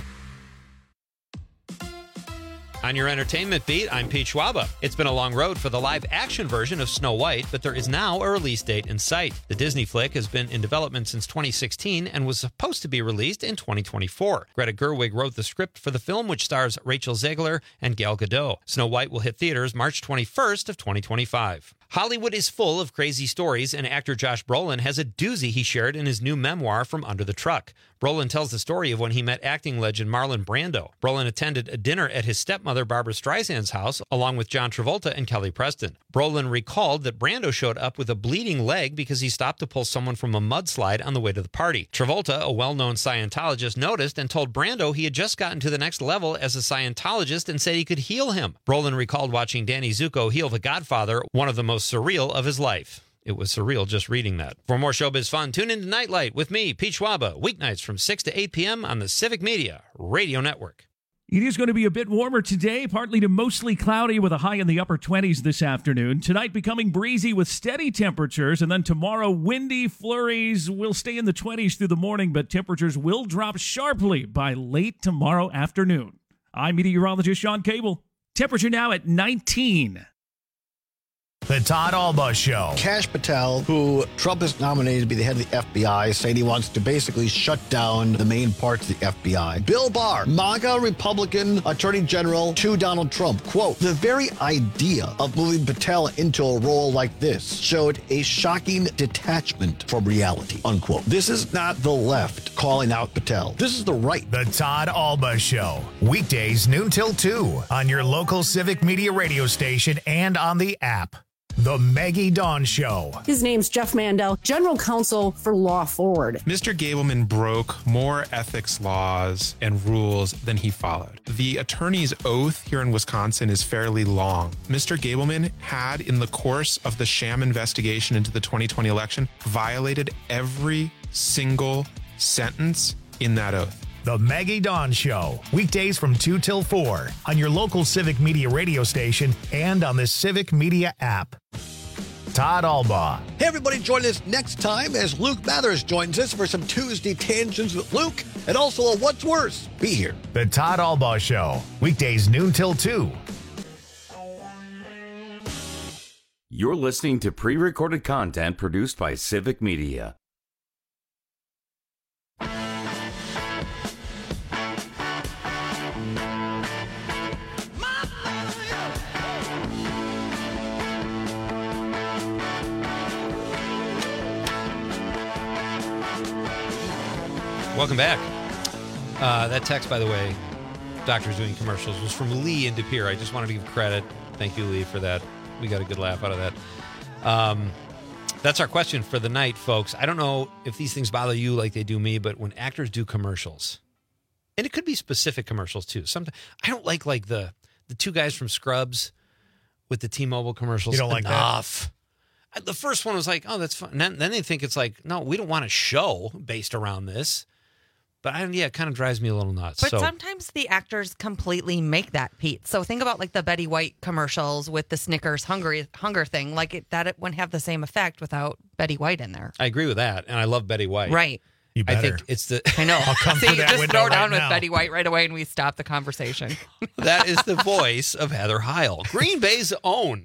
On your entertainment beat, I'm Pete Schwaba. It's been a long road for the live-action version of Snow White, but there is now a release date in sight. The Disney flick has been in development since twenty sixteen and was supposed to be released in twenty twenty-four. Greta Gerwig wrote the script for the film, which stars Rachel Zegler and Gal Gadot. Snow White will hit theaters March twenty-first of twenty twenty-five. Hollywood is full of crazy stories, and actor Josh Brolin has a doozy he shared in his new memoir, From Under the Truck. Brolin tells the story of when he met acting legend Marlon Brando. Brolin attended a dinner at his stepmother Barbra Streisand's house, along with John Travolta and Kelly Preston. Brolin recalled that Brando showed up with a bleeding leg because he stopped to pull someone from a mudslide on the way to the party. Travolta, a well-known Scientologist, noticed and told Brando he had just gotten to the next level as a Scientologist and said he could heal him. Brolin recalled watching Danny Zuko heal The Godfather, one of the most surreal of his life. It was surreal just reading that. For more showbiz fun, tune into Nightlight with me, Pete Schwaba, weeknights from six to eight p.m. on the Civic Media Radio Network. It is going to be a bit warmer today, partly to mostly cloudy with a high in the upper twenties this afternoon. Tonight becoming breezy with steady temperatures, and then tomorrow windy flurries will stay in the twenties through the morning, but temperatures will drop sharply by late tomorrow afternoon. I'm meteorologist Sean Cable. Temperature now at nineteen. The Todd Alba Show. Kash Patel, who Trump has nominated to be the head of the F B I, saying he wants to basically shut down the main parts of the F B I. Bill Barr, MAGA Republican Attorney General to Donald Trump. Quote, the very idea of moving Patel into a role like this showed a shocking detachment from reality, unquote. This is not the left calling out Patel. This is the right. The Todd Alba Show. Weekdays noon till two on your local Civic Media radio station and on the app. The Maggie Dawn Show. His name's Jeff Mandel, General Counsel for Law Forward. Mister Gableman broke more ethics laws and rules than he followed. The attorney's oath here in Wisconsin is fairly long. Mister Gableman had, in the course of the sham investigation into the twenty twenty election, violated every single sentence in that oath. The Maggie Dawn Show, weekdays from two till four on your local Civic Media radio station and on the Civic Media app. Todd Alba. Hey, everybody, join us next time as Luke Mathers joins us for some Tuesday Tangents with Luke and also a What's Worse. Be here. The Todd Alba Show, weekdays noon till two. You're listening to pre-recorded content produced by Civic Media. Welcome back. Uh, that text, by the way, Doctors Doing Commercials, was from Lee in De Pere. I just wanted to give credit. Thank you, Lee, for that. We got a good laugh out of that. Um, that's our question for the night, folks. I don't know if these things bother you like they do me, but when actors do commercials, and it could be specific commercials too. Sometimes I don't like like the the two guys from Scrubs with the T-Mobile commercials. You don't like enough. that? The first one was like, oh, that's fun. And then, then they think it's like, no, we don't want a show based around this. But I, yeah, it kind of drives me a little nuts. But so. sometimes the actors completely make that, Pete. So think about like the Betty White commercials with the Snickers hungry hunger thing. Like it, that it wouldn't have the same effect without Betty White in there. I agree with that, and I love Betty White. Right. You better. I think it's the. I know. I'll come See, through that just window throw right down now. with Betty White right away, and we stop the conversation. That is the voice of Heather Heil, Green Bay's own.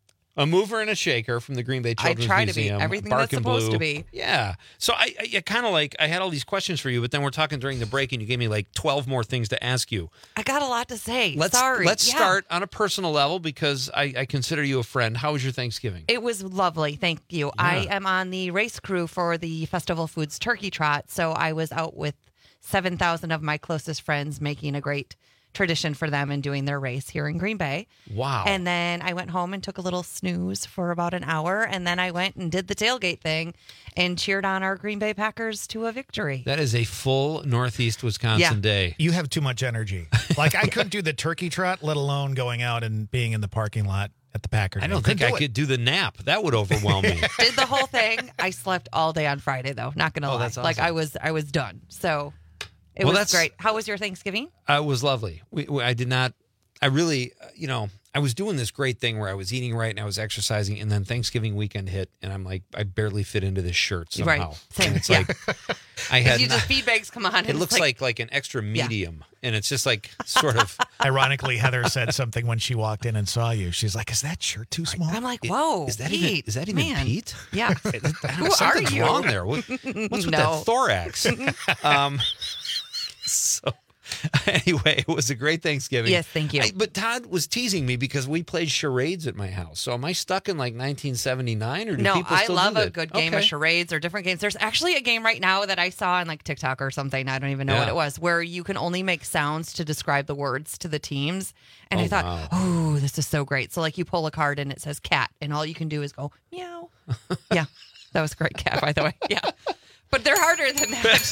A mover and a shaker from the Green Bay Children's I try Museum. to be everything Bark that's and supposed Blue. to be. Yeah. So I, I kind of like, I had all these questions for you, but then we're talking during the break and you gave me like twelve more things to ask you. I got a lot to say. Let's, Sorry. Let's Yeah. start on a personal level because I, I consider you a friend. How was your Thanksgiving? It was lovely. Thank you. Yeah. I am on the race crew for the Festival Foods Turkey Trot. So I was out with seven thousand of my closest friends making a great tradition for them and doing their race here in Green Bay. Wow. And then I went home and took a little snooze for about an hour. And then I went and did the tailgate thing and cheered on our Green Bay Packers to a victory. That is a full Northeast Wisconsin Yeah. day. You have too much energy. Like, I couldn't do the turkey trot, let alone going out and being in the parking lot at the Packers. I don't game. think I Couldn't do it. could do the nap. That would overwhelm me. Did the whole thing. I slept all day on Friday, though. Not going to Oh, lie. that's Like awesome. I was, I was done. So it Well, was that's- great. How was your Thanksgiving? Uh, it was lovely. We, we, I did not, I really, uh, you know, I was doing this great thing where I was eating right and I was exercising, and then Thanksgiving weekend hit, and I'm like, I barely fit into this shirt somehow. Right. Same. And it's Yeah. like, I had, You just feed bags come on. and it it's looks like, like an extra medium, and it's just like sort of. Ironically, Heather said something when she walked in and saw you. She's like, "Is that shirt too small?" I'm like, whoa, Is that Pete, even is that even man. Pete? Yeah. Who are Something's you? wrong there. What, what's with No. that thorax? um, so anyway, it was a great Thanksgiving. Yes, thank you. I- but Todd was teasing me because we played charades at my house. So am I stuck in like nineteen seventy-nine, or do No, people I still love do a that? good game Okay. of charades or different games. There's actually a game right now that I saw on like TikTok or something. I don't even know Yeah. what it was, where you can only make sounds to describe the words to the teams. And Oh, I thought, wow. oh, this is so great. So like you pull a card and it says cat, and all you can do is go meow. Yeah, that was a great cat, by the way. Yeah, but they're harder than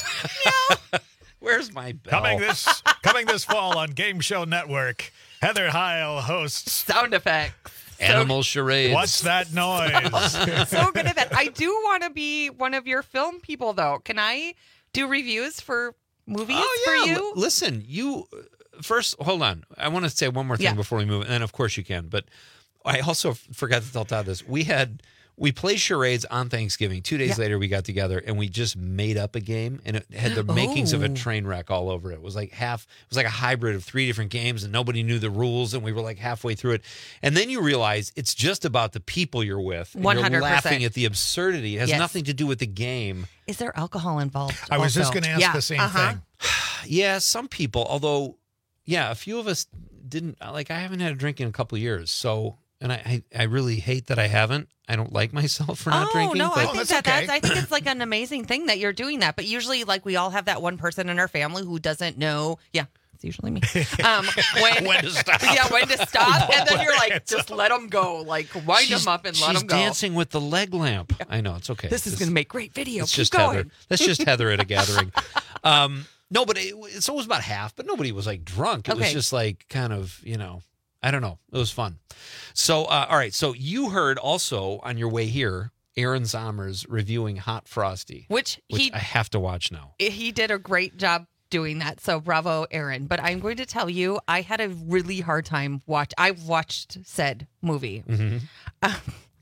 that. Where's my bell? Coming this coming this fall on Game Show Network, Heather Heil hosts Sound effects. Animal charades. What's that noise? So good at that. I do want to be one of your film people, though. Can I do reviews for movies Oh, for yeah. you? L- listen, you first. Hold on. I want to say one more thing Yeah. before we move, and then of course you can. But I also f- forgot to tell Todd this. We had we played charades on Thanksgiving. Two days Yeah. later, we got together and we just made up a game, and it had the makings of a Oh. train wreck all over it. It was like half. It was like a hybrid of three different games, and nobody knew the rules, and we were like halfway through it. And then you realize it's just about the people you're with. And one you're hundred percent. laughing at the absurdity. It has Yes. nothing to do with the game. Is there alcohol involved? I was just also? going to ask Yeah, the same uh-huh. thing. Yeah, some people, although, yeah, a few of us didn't, like, I haven't had a drink in a couple of years. So, and I, I, I really hate that I haven't. I don't like myself for not oh, drinking. no, I but think that that's, I think it's like an amazing thing that you're doing that. But usually, like, we all have that one person in our family who doesn't know. Yeah. It's usually me. Um, when, When to stop. Yeah, when to stop. And then you're like, just let them go. Like, wind she's, them up and let she's them go. dancing with the leg lamp. I know, it's okay. This is going to make great video. It's Keep just going. Heather. That's just Heather at a gathering. Um, no, but it, it's always about half, but nobody was like drunk. It was Okay. just like kind of, you know, I don't know. It was fun. So, uh, all right. So you heard also on your way here, Aaron Zommers reviewing Hot Frosty, Which which he I have to watch now. he did a great job doing that. So bravo, Aaron. But I'm going to tell you, I had a really hard time watch. I watched said movie. Mm-hmm. Um,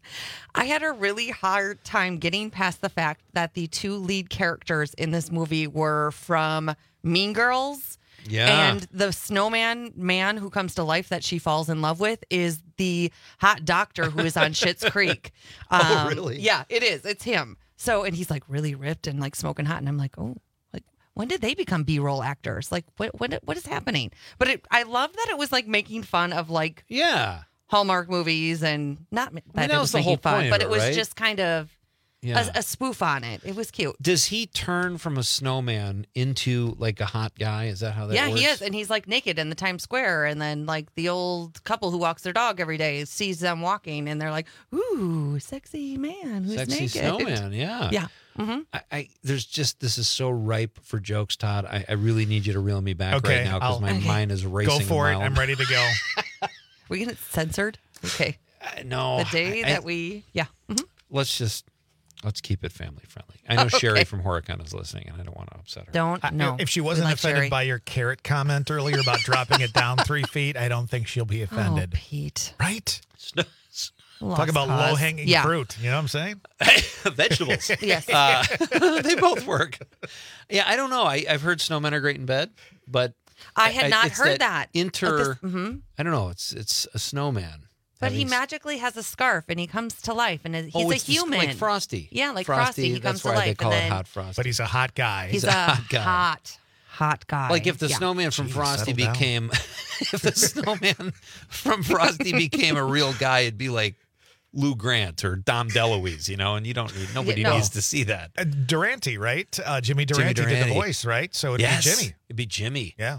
I had a really hard time getting past the fact that the two lead characters in this movie were from Mean Girls. Yeah. And the snowman man who comes to life that she falls in love with is the hot doctor who is on Schitt's Creek. Um, Oh, really? Yeah, it is. It's him. So, and he's like really ripped and like smoking hot. And I'm like, oh, like when did they become B-roll actors? Like, what what what is happening? But it, I love that it was like making fun of like Yeah. Hallmark movies and not that that it was was the making whole fun, point of but it, it was right? just kind of Yeah. a, a spoof on it. It was cute. Does he turn from a snowman into like a hot guy? Is that how that yeah, works? he is, and he's like naked in the Times Square, and then like the old couple who walks their dog every day sees them walking, and they're like, "Ooh, sexy man who's Sexy naked." snowman, yeah. Yeah. Mm-hmm. I, I there's just this is so ripe for jokes, Todd. I, I really need you to reel me back Okay, right now because I'll- my Okay. mind is racing. Go for a it. mile I'm ready to go. We get it censored. Okay. Uh, no, The day I- that I- we, yeah. Mhm. Let's just let's keep it family friendly. I know Okay. Sherry from Horicon is listening, and I don't want to upset her. Don't I- no. If she We wasn't like offended Sherry. by your carrot comment earlier about dropping it down three feet, I don't think she'll be offended. Oh, Pete. Right? Lost Talk about cause. low hanging Yeah. fruit. You know what I'm saying? Vegetables. Yes. Uh, they both work. Yeah, I don't know. I, I've heard snowmen are great in bed, but I had not it's heard that. Inter, hmm I don't know. It's it's a snowman. But he having- magically has a scarf and he comes to life and he's Oh, a it's the- human. like Frosty. Yeah, like Frosty, Frosty. He that's comes to why life they call and it then Hot Frosty. But he's a hot guy. he's, He's a hot guy. hot, hot guy. Like if the Yeah. snowman from Jeez, Frosty settle down. became, if the snowman from Frosty became a real guy, it'd be like Lou Grant or Dom DeLuise, you know. And you don't need nobody no. needs to see that. Uh, Durante, right? Uh, Jimmy Jimmy Durante did Durante. the voice, right? So it'd yes, be Jimmy. It'd be Jimmy. Yeah.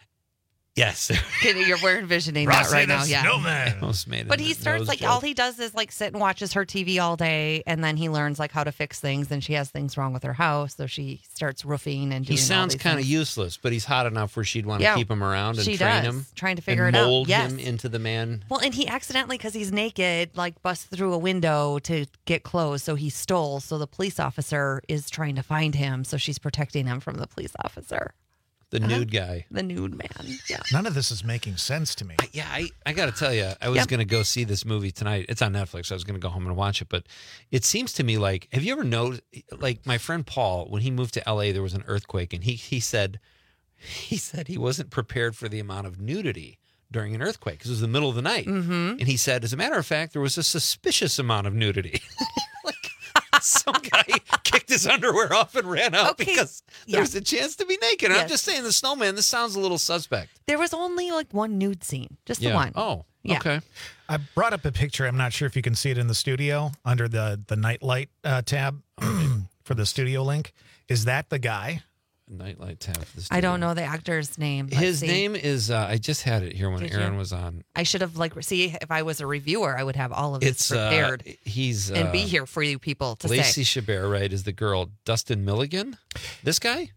Yes. Kidding, You're we're envisioning that Frosty right the now. Yeah. Snowman. Almost made it But a he starts nose like joke. all he does is like sit and watches her T V all day, and then he learns like how to fix things. And she has things wrong with her house, so she starts roofing and doing He sounds all these kind of things. useless, but he's hot enough where she'd want to Yeah, keep him around and she train does, him, trying to figure and it out. mold Yes. him into the man. Well, and he accidentally, because he's naked, like busts through a window to get clothes. So he stole. So the police officer is trying to find him. So she's protecting him from the police officer. The Uh-huh. nude guy. The nude man. Yeah. None of this is making sense to me. I, yeah, I, I got to tell you, I was Yep. going to go see this movie tonight. It's on Netflix. I was going to go home and watch it, but it seems to me like, have you ever noticed, like my friend Paul, when he moved to L A, there was an earthquake, and he he said he said he wasn't prepared for the amount of nudity during an earthquake because it was the middle of the night, Mm-hmm. and he said, as a matter of fact, there was a suspicious amount of nudity. Like some guy kicked his underwear off and ran out Okay, because there yeah. was a chance to be naked. I'm Yes. just saying, the snowman. This sounds a little suspect. There was only like one nude scene, just the one. Oh, Yeah. okay. I brought up a picture. I'm not sure if you can see it in the studio under the the nightlight uh, tab for the studio link. Is that the guy? Nightlight tab. For the I don't studio. know the actor's name. Let's His see. name is. Uh, I just had it here when Did Aaron you? was on. I should have like see if I was a reviewer, I would have all of this It's uh, prepared he's uh, and be here for you people to Lacey say. Chabert, right? Is the girl Dustin Milligan? This guy?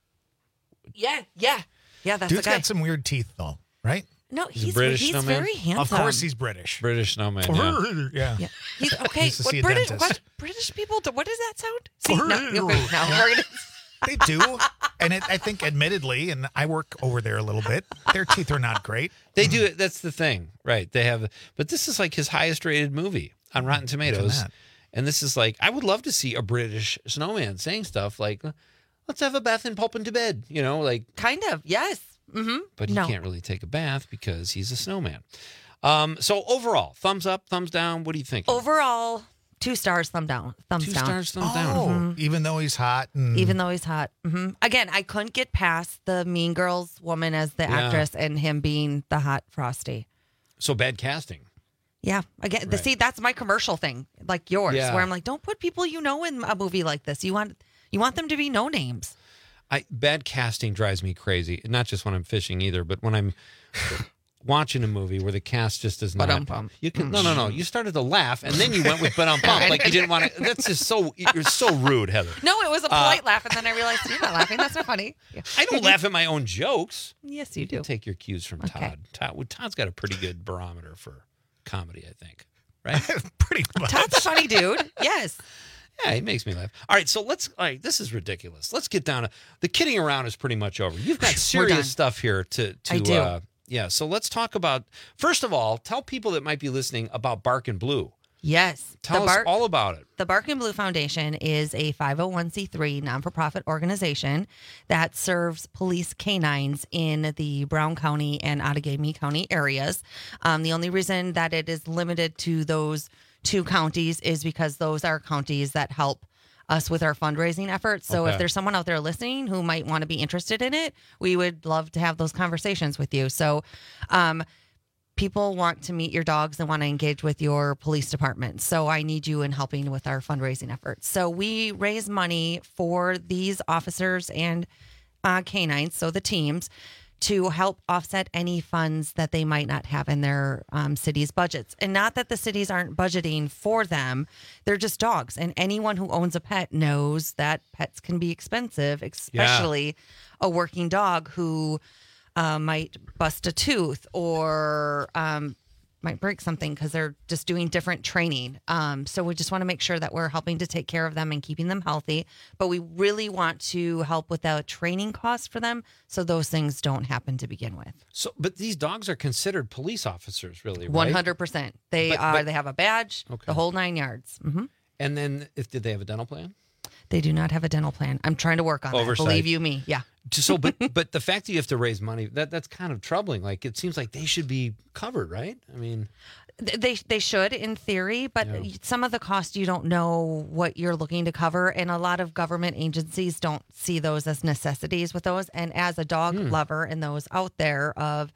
Yeah, yeah, yeah. That's Dude's the guy. got some weird teeth, though, right? No, He's a he's British he's snowman? very handsome. Of course, he's British. British snowman. Yeah. yeah. Yeah. He's okay. Needs to What see a British? dentist. What British people? Do, what does that sound? See, no, okay, no, we're gonna, They do, and it, I think, admittedly, and I work over there a little bit. Their teeth are not great. They do it. That's the thing, right? They have, but this is like his highest rated movie on Rotten Tomatoes, that. and this is like I would love to see a British snowman saying stuff like, "Let's have a bath and pulp into bed," you know, like. kind of yes. Mm-hmm. But he no. can't really take a bath because he's a snowman. Um, so overall, thumbs up, thumbs down. What do you think? Overall, two stars, thumb down, thumbs Two down. stars, thumbs Oh, down. even though he's hot, and Even though he's hot. hmm Again, I couldn't get past the Mean Girls woman as the Yeah. actress and him being the hot Frosty. So bad casting. Yeah. Again, the, Right. see, that's my commercial thing, like yours, Yeah. where I'm like, don't put people you know in a movie like this. You want you want them to be no names. I bad casting drives me crazy. Not just when I'm fishing either, but when I'm watching a movie where the cast just does not. Ba-dum-bum. You can no, no, no. You started to laugh and then you went with but bump like you didn't want to. That's just so you're so rude, Heather. No, it was a polite laugh, and then I realized you're not laughing. That's not funny. Yeah. I don't laugh at my own jokes. Yes, you You do. take your cues from Okay. Todd. Todd. well, Todd's got a pretty good barometer for comedy, I think. Right? pretty much. Todd's a funny dude. Yes. Yeah, he makes me laugh. All right, so let's. All right, this is ridiculous. Let's get down to the kidding around is pretty much over. You've got done. serious stuff here to. to I do. Uh, yeah, so let's talk about. First of all, tell people that might be listening about Bark and Blue. Yes. Tell the us Bark, all about it. The Bark and Blue Foundation is a five oh one c three non-for-profit organization that serves police canines in the Brown County and Outagamie County areas. Um, the only reason that it is limited to those two counties is because those are counties that help us with our fundraising efforts. So Okay. if there's someone out there listening who might want to be interested in it, we would love to have those conversations with you. So um, people want to meet your dogs and want to engage with your police department. So I need you in helping with our fundraising efforts. So we raise money for these officers and uh, canines, so the teams, to help offset any funds that they might not have in their um, city's budgets. And not that the cities aren't budgeting for them. They're just dogs. And anyone who owns a pet knows that pets can be expensive, especially yeah. a working dog who uh, might bust a tooth or um, might break something because they're just doing different training. Um, so we just want to make sure that we're helping to take care of them and keeping them healthy. But we really want to help with the training costs for them so those things don't happen to begin with. So, but these dogs are considered police officers, really, right? one hundred percent. They But- are. but- They have a badge, Okay. the whole nine yards. Mm-hmm. And then, if did they have a dental plan? They do not have a dental plan. I'm trying to work on Oversight. that. Believe you me. Yeah. So, but but the fact that you have to raise money, that that's kind of troubling. Like, it seems like they should be covered, right? I mean, Th- They they should in theory, but Yeah. some of the costs you don't know what you're looking to cover, and a lot of government agencies don't see those as necessities with those. And as a dog Hmm. lover and those out there, of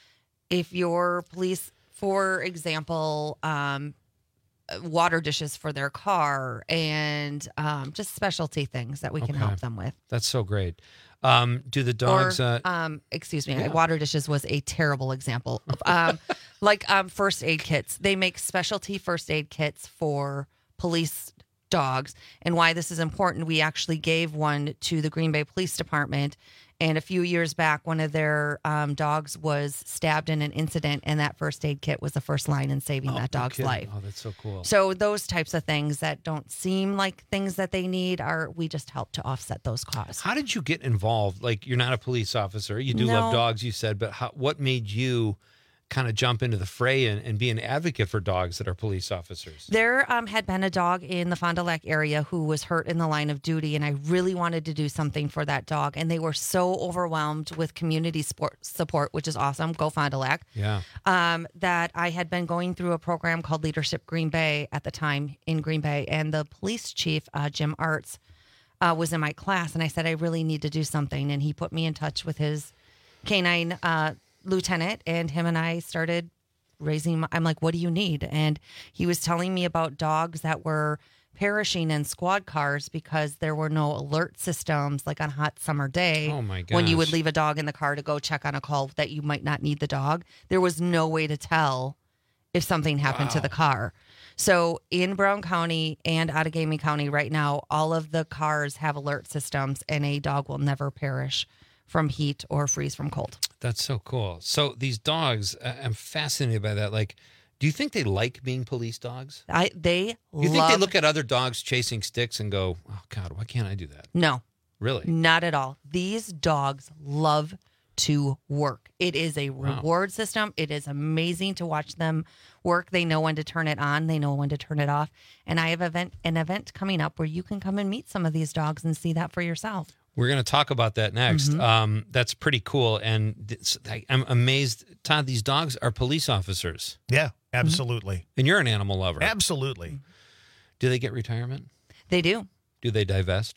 if your police, for example, um, water dishes for their car and um, just specialty things that we can Okay. help them with. that's so great. Um, do the dogs? Or, uh, um, excuse me, yeah. water dishes was a terrible example. Of, um, like um, first aid kits. They make specialty first aid kits for police dogs. And why this is important, we actually gave one to the Green Bay Police Department. And a few years back, one of their um, dogs was stabbed in an incident, and that first aid kit was the first line in saving oh, that no dog's kidding. life. Oh, that's so cool. So those types of things that don't seem like things that they need are, we just help to offset those costs. How did you get involved? Like, you're not a police officer. You do love No. dogs, you said, but how, what made you kind of jump into the fray and, and be an advocate for dogs that are police officers? There um, had been a dog in the Fond du Lac area who was hurt in the line of duty, and I really wanted to do something for that dog. And they were so overwhelmed with community sport support, which is awesome. Go Fond du Lac. Yeah. Um, that I had been going through a program called Leadership Green Bay at the time in Green Bay, and the police chief, uh, Jim Arts, uh, was in my class, and I said I really need to do something, and he put me in touch with his canine uh, lieutenant, and him and I started raising my, I'm like, what do you need? And he was telling me about dogs that were perishing in squad cars because there were no alert systems, like on a hot summer day. Oh my When you would gosh. leave a dog in the car to go check on a call that you might not need the dog, there was no way to tell if something happened to Wow. the car. So in Brown County and Outagamie County right now, all of the cars have alert systems, and a dog will never perish from heat or freeze from cold. That's so cool. So these dogs, uh, I'm fascinated by that. Like, do you think they like being police dogs? I they You love, think they look at other dogs chasing sticks and go, oh, God, why can't I do that? No, Really? not at all. These dogs love to work. It is a Wow. reward system. It is amazing to watch them work. They know when to turn it on. They know when to turn it off. And I have event an event coming up where you can come and meet some of these dogs and see that for yourself. We're going to talk about that next. Mhm. Um, that's pretty cool. And it's, I, I'm amazed, Todd, these dogs are police officers. Yeah, absolutely. And you're an animal lover. Absolutely. Do they get retirement? They do. Do they divest?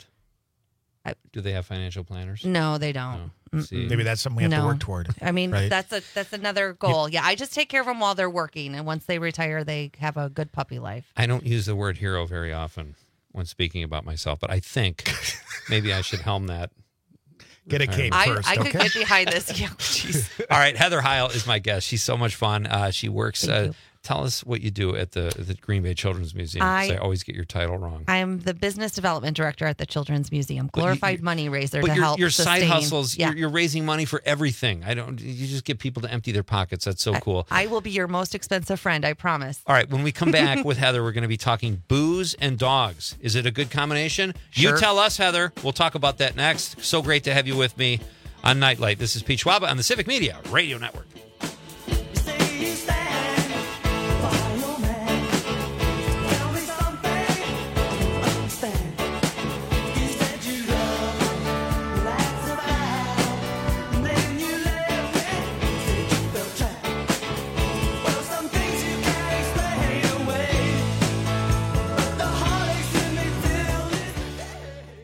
I- Do they have financial planners? No, they don't. Oh, see. Maybe that's something we have to No. work toward. I mean, right? that's a that's another goal. Yeah, I just take care of them while they're working, and once they retire, they have a good puppy life. I don't use the word hero very often when speaking about myself, but I think maybe I should helm that. Get a cape I, first, I could okay? get behind this. Yeah, jeez. All right, Heather Heil is my guest. She's so much fun. Uh, she works. Thank Uh, you. tell us what you do at the the Green Bay Children's Museum. 'Cause I, I- always get your title wrong. I am the business development director at the Children's Museum, But you- glorified you- money raiser But to your, help your side sustain- hustles, Yeah. you're, you're raising money for everything. I don't. You just get people to empty their pockets. That's so cool. I will be your most expensive friend, I promise. All right, when we come back with Heather, we're going to be talking booze and dogs. Is it a good combination? You Sure. tell us, Heather. We'll talk about that next. So great to have you with me on Nightlight. This is Pete Schwaba on the Civic Media Radio Network.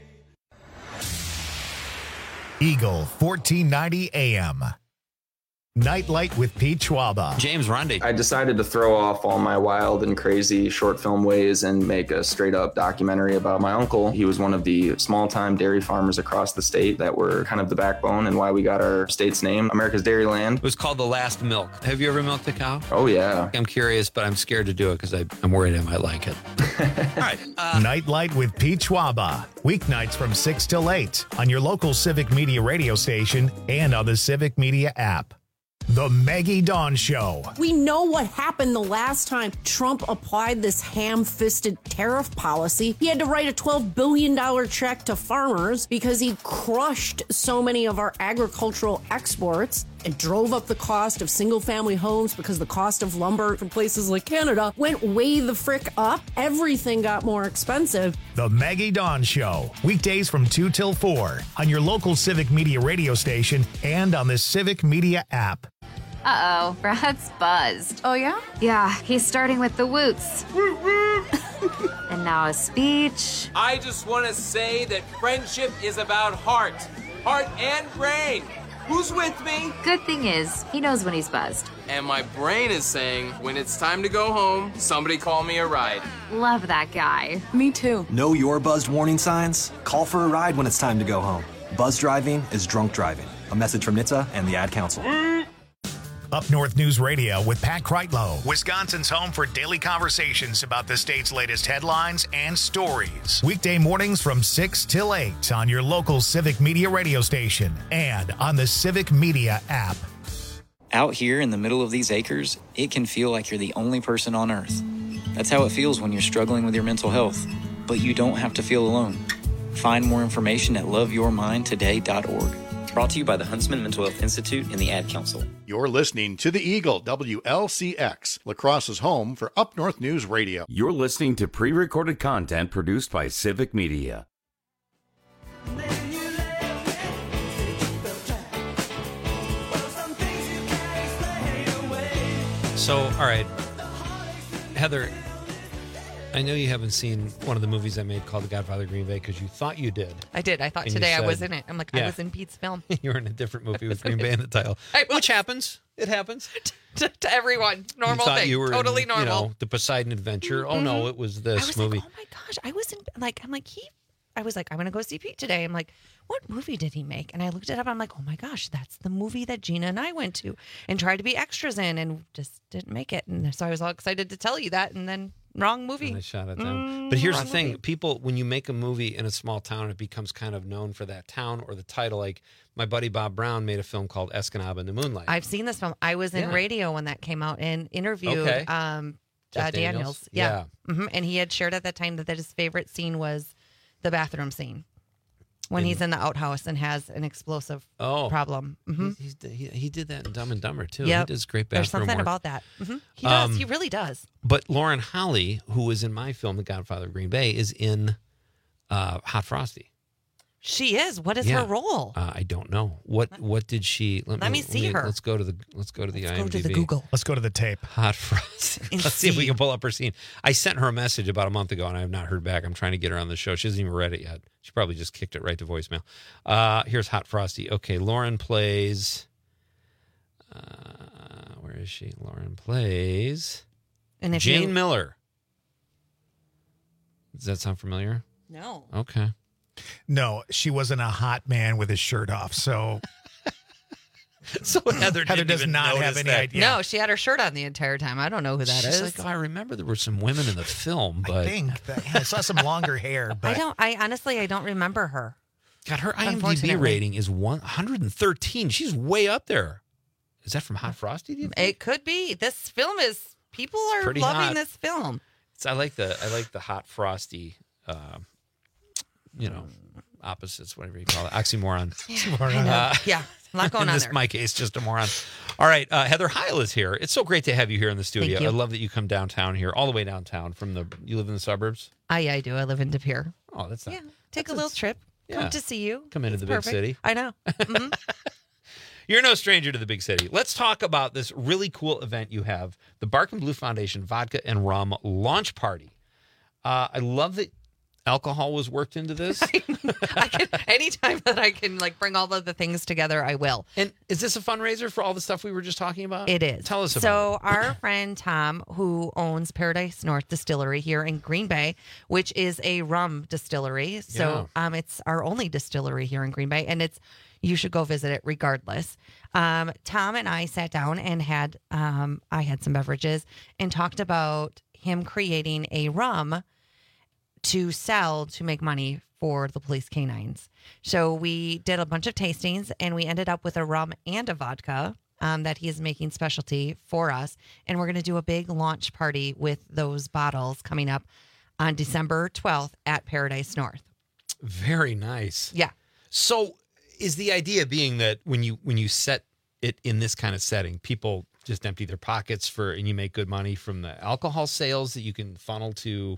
Eagle fourteen ninety A M. Nightlight with Pete Schwaba. James Rundy. I decided to throw off all my wild and crazy short film ways and make a straight up documentary about my uncle. He was one of the small time dairy farmers across the state that were kind of the backbone and why we got our state's name, America's Dairyland. It was called The Last Milk. Have you ever milked a cow? Oh, yeah. I'm curious, but I'm scared to do it because I'm worried I might like it. All right. Uh, Nightlight with Pete Schwaba. Weeknights from six till eight on your local Civic Media radio station and on the Civic Media app. The Maggie Dawn Show. We know what happened the last time Trump applied this ham-fisted tariff policy. He had to write a twelve billion dollars check to farmers because he crushed so many of our agricultural exports and drove up the cost of single-family homes because the cost of lumber from places like Canada went way the frick up. Everything got more expensive. The Maggie Dawn Show. Weekdays from two till four on your local Civic Media radio station and on the Civic Media app. Uh-oh, Brad's buzzed. Oh, yeah? Yeah, he's starting with the woots. And now a speech. I just want to say that friendship is about heart. Heart and brain. Who's with me? Good thing is, he knows when he's buzzed. And my brain is saying, when it's time to go home, somebody call me a ride. Love that guy. Me too. Know your buzzed warning signs? Call for a ride when it's time to go home. Buzz driving is drunk driving. A message from N H T S A and the Ad Council. Up North News Radio with Pat Kreitlow, Wisconsin's home for daily conversations about the state's latest headlines and stories. Weekday mornings from six till eight on your local Civic Media radio station and on the Civic Media app. Out here in the middle of these acres, it can feel like you're the only person on earth. That's how it feels when you're struggling with your mental health. But you don't have to feel alone. Find more information at love your mind today dot org. Brought to you by the Huntsman Mental Health Institute and the Ad Council. You're listening to The Eagle, W L C X, La Crosse's home for Up North News Radio. You're listening to pre-recorded content produced by Civic Media. So, all right, Heather, I know you haven't seen one of the movies I made called The Godfather of Green Bay because you thought you did. I did. I thought And you today I said- was in it. I'm like, Yeah. I was in Pete's film. You were in a different movie with Green Bay in the title, which happens. It happens. to, to everyone. Normal you thought thing. You were totally in, normal. You know, the Poseidon Adventure. Oh no, it was this I was movie. like, oh my gosh, I was in, like, I'm like, he, I was like, I'm going to go see Pete today. I'm like, what movie did he make? And I looked it up. I'm like, oh my gosh, that's the movie that Gina and I went to and tried to be extras in and just didn't make it. And so I was all excited to tell you that. And then wrong movie. And I shot it down. Mm, but here's wrong the thing: movie. people, when you make a movie in a small town, it becomes kind of known for that town or the title. Like my buddy Bob Brown made a film called Escanaba in the Moonlight. I've seen this film. I was in Yeah. radio when that came out and interviewed Okay. um, Jeff uh, Daniels. Daniels? Yeah. hmm And he had shared at that time that, that his favorite scene was the bathroom scene when In- he's in the outhouse and has an explosive Oh. problem. hmm He's, he's, he, he did that in Dumb and Dumber too. Yep. He does great There's bathroom something work. about that. hmm He does. Um, he really does. But Lauren Holly, who was in my film, The Godfather of Green Bay, is in uh, Hot Frosty. She is. What is Yeah. her role? Uh, I don't know what what did she. Let me see her. Let's go to the let's go to the Let's IMDb. go to the Google. Let's go to the tape. Hot Frosty. And Let's see if we see. can pull up her scene. I sent her a message about a month ago, and I have not heard back. I'm trying to get her on the show. She hasn't even read it yet. She probably just kicked it right to voicemail. Uh, here's Hot Frosty. Okay, Lauren plays. Uh, where is she? Lauren plays And if Jane you- Miller. Does that sound familiar? No. Okay. No, she wasn't a hot man with his shirt off. So, so Heather, Heather didn't does even not have notice any that. idea. No, she had her shirt on the entire time. I don't know who that She's is. like, oh, I remember there were some women in the film, but I think that, I saw some longer hair. But I don't. I honestly, I don't remember her. God, her IMDb Unfortunately. rating is one hundred thirteen. She's way up there. Is that from Hot Frosty? Do you think? It could be. This film is. People are Pretty loving hot. this film. It's, I like the I like the Hot Frosty, uh, you know, opposites, whatever you call it, oxymoron. I know. Uh, yeah, a lot going in on this there. my case, just a moron. All right, uh, Heather Heil is here. It's so great to have you here in the studio. you. I love that you come downtown here, all the way downtown from the. You live in the suburbs. I, yeah, I do. I live in De Pere. Oh, that's not. Yeah, take that's- a little trip. yeah. Come to see you. Come into It's the big perfect. city. I know. Mhm. You're no stranger to the big city. Let's talk about this really cool event you have, the Bark and Blue Foundation Vodka and Rum Launch Party. Uh, I love that. alcohol was worked into this? I can, anytime that I can like bring all of the things together, I will. And is this a fundraiser for all the stuff we were just talking about? It is. Tell us about so it. So our friend Tom, who owns Paradise North Distillery here in Green Bay, which is a rum distillery. So yeah. um, it's our only distillery here in Green Bay, and it's you should go visit it regardless. Um, Tom and I sat down and had um, I had some beverages and talked about him creating a rum to sell to make money for the police canines. So we did a bunch of tastings and we ended up with a rum and a vodka um, that he is making specialty for us. And we're going to do a big launch party with those bottles coming up on December twelfth at Paradise North. Very nice. Yeah. So is the idea being that when you when you set it in this kind of setting, people just empty their pockets for and you make good money from the alcohol sales that you can funnel to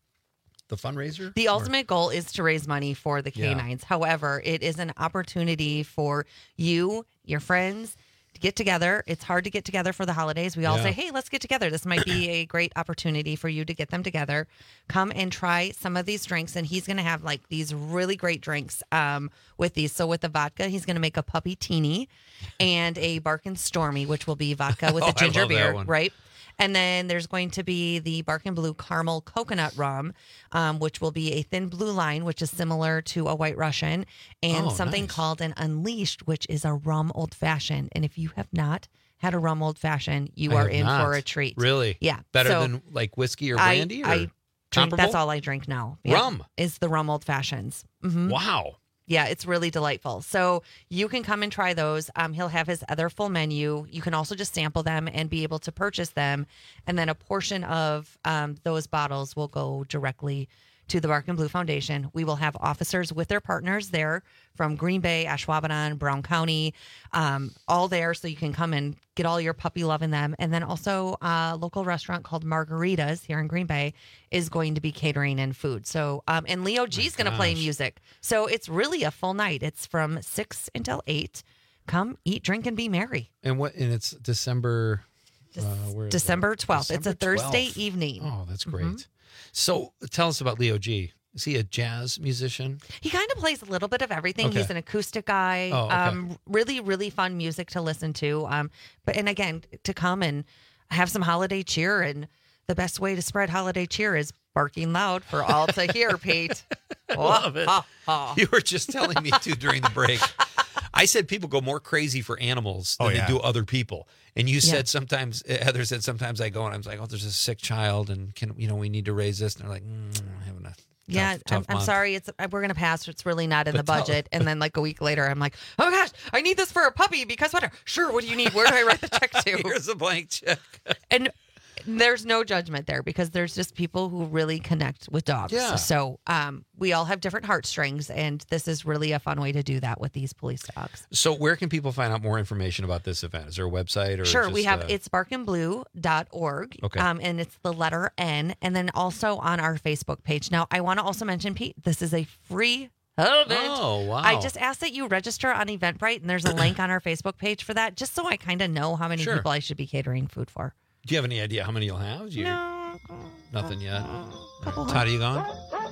the fundraiser? The ultimate or? goal is to raise money for the canines. Yeah. However, it is an opportunity for you, your friends, to get together. It's hard to get together for the holidays. We all yeah. say, hey, let's get together. This might be a great opportunity for you to get them together. Come and try some of these drinks. And he's going to have like these really great drinks um, with these. So with the vodka, he's going to make a puppy teeny and a Barkin Stormy, which will be vodka with oh, a ginger beer, one. right? And then there's going to be the Barkin Blue Caramel Coconut Rum, um, which will be a thin blue line, which is similar to a White Russian, and oh, something nice. called an Unleashed, which is a rum old fashioned. And if you have not had a rum old fashioned, you I are in not. for a treat. Really? Yeah. Better so than like whiskey or brandy? I, or I drink, comparable? That's all I drink now. Yeah, rum is the rum old fashions. Mm-hmm. Wow. Yeah, it's really delightful. So you can come and try those. Um, he'll have his other full menu. You can also just sample them and be able to purchase them. And then a portion of um, those bottles will go directly to the Barkin Blue Foundation. We will have officers with their partners there from Green Bay, Ashwaubenon, Brown County, um, all there. So you can come and get all your puppy love in them. And then also a local restaurant called Margaritas here in Green Bay is going to be catering and food. So, um, and Leo G is going to play music. So it's really a full night. It's from six until eight. Come eat, drink, and be merry. And what? And it's December. Uh, where is December twelfth. It's a Thursday twelfth. Evening. Oh, that's great. Mm-hmm. So tell us about Leo G. Is he a jazz musician? He kind of plays a little bit of everything. Okay. He's an acoustic guy. Oh, okay. Um, really, really fun music to listen to. Um, but and again, to come and have some holiday cheer. And the best way to spread holiday cheer is barking loud for all to hear, Pete. I love it. Ha, ha. You were just telling me to during the break. I said people go more crazy for animals than oh, yeah. they do other people. And you said yeah. sometimes, Heather said sometimes I go and I was like, oh, there's a sick child and can you know we need to raise this. And they're like, mm, I'm having a tough, yeah, tough I'm, I'm sorry. It's we're gonna pass. It's really not in but the budget. Tell- and then like a week later, I'm like, oh my gosh, I need this for a puppy because what? Sure, what do you need? Where do I write the check to? Here's a blank check. And there's no judgment there because there's just people who really connect with dogs. Yeah. So um, we all have different heartstrings, and this is really a fun way to do that with these police dogs. So where can people find out more information about this event? Is there a website? Or sure, just, we have uh... it's barkin blue dot org, okay. um, and it's the letter N, and then also on our Facebook page. Now, I want to also mention, Pete, this is a free event. Oh, wow. I just asked that you register on Eventbrite, and there's a link on our Facebook page for that, just so I kind of know how many sure. people I should be catering food for. Do you have any idea how many you'll have? You... No. Nothing yet. Todd, are you going?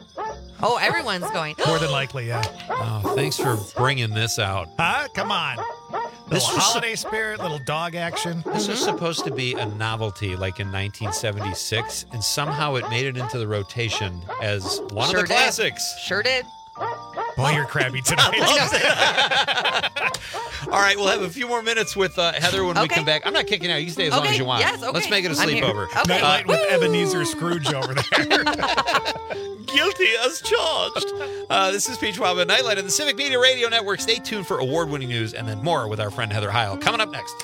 Oh, everyone's going. More than likely, yeah. Oh, thanks for bringing this out. Huh? Come on. This little holiday su- spirit, little dog action. This mm-hmm. was supposed to be a novelty like in nineteen seventy-six, and somehow it made it into the rotation as one sure of the did. classics. Sure did. Boy, you're crabby tonight. All right, we'll have a few more minutes with uh, Heather when okay. we come back. I'm not kicking out. You can stay as okay. long as you want. Yes, okay. Let's make it a sleepover. Okay. Nightlight uh, with Ebenezer Scrooge over there. Guilty as charged. Uh, this is Pete Schwab at Nightlight on the Civic Media Radio Network. Stay tuned for award-winning news and then more with our friend Heather Heil. Coming up next.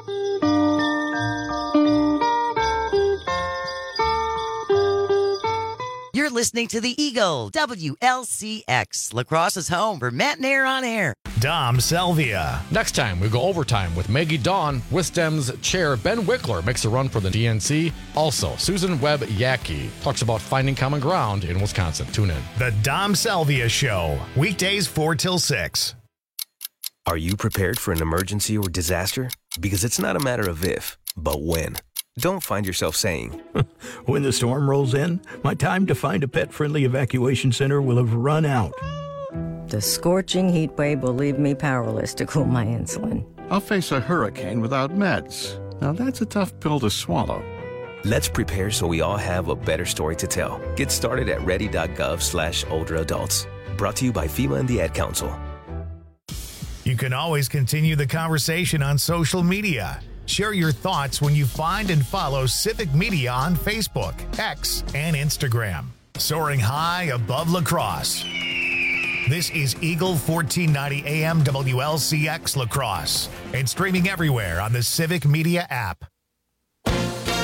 You're listening to The Eagle, W L C X, La Crosse's home for Matt and Air on Air. Dom Selvia. Next time, we go overtime with Maggie Dawn. Wisdom's chair Ben Wickler makes a run for the D N C. Also, Susan Webb Yackey talks about finding common ground in Wisconsin. Tune in. The Dom Selvia Show, weekdays four till six. Are you prepared for an emergency or disaster? Because it's not a matter of if, but when. don't find yourself saying, when the storm rolls in, my time to find a pet-friendly evacuation center will have run out. The scorching heat wave will leave me powerless to cool my insulin. I'll face a hurricane without meds. Now that's a tough pill to swallow. Let's prepare so we all have a better story to tell. Get started at ready.gov slash older adults. Brought to you by FEMA and the Ad Council. You can always continue the conversation on social media. Share your thoughts when you find and follow Civic Media on Facebook, X, and Instagram. Soaring high above La Crosse. This is Eagle fourteen ninety A M W L C X La Crosse and streaming everywhere on the Civic Media app.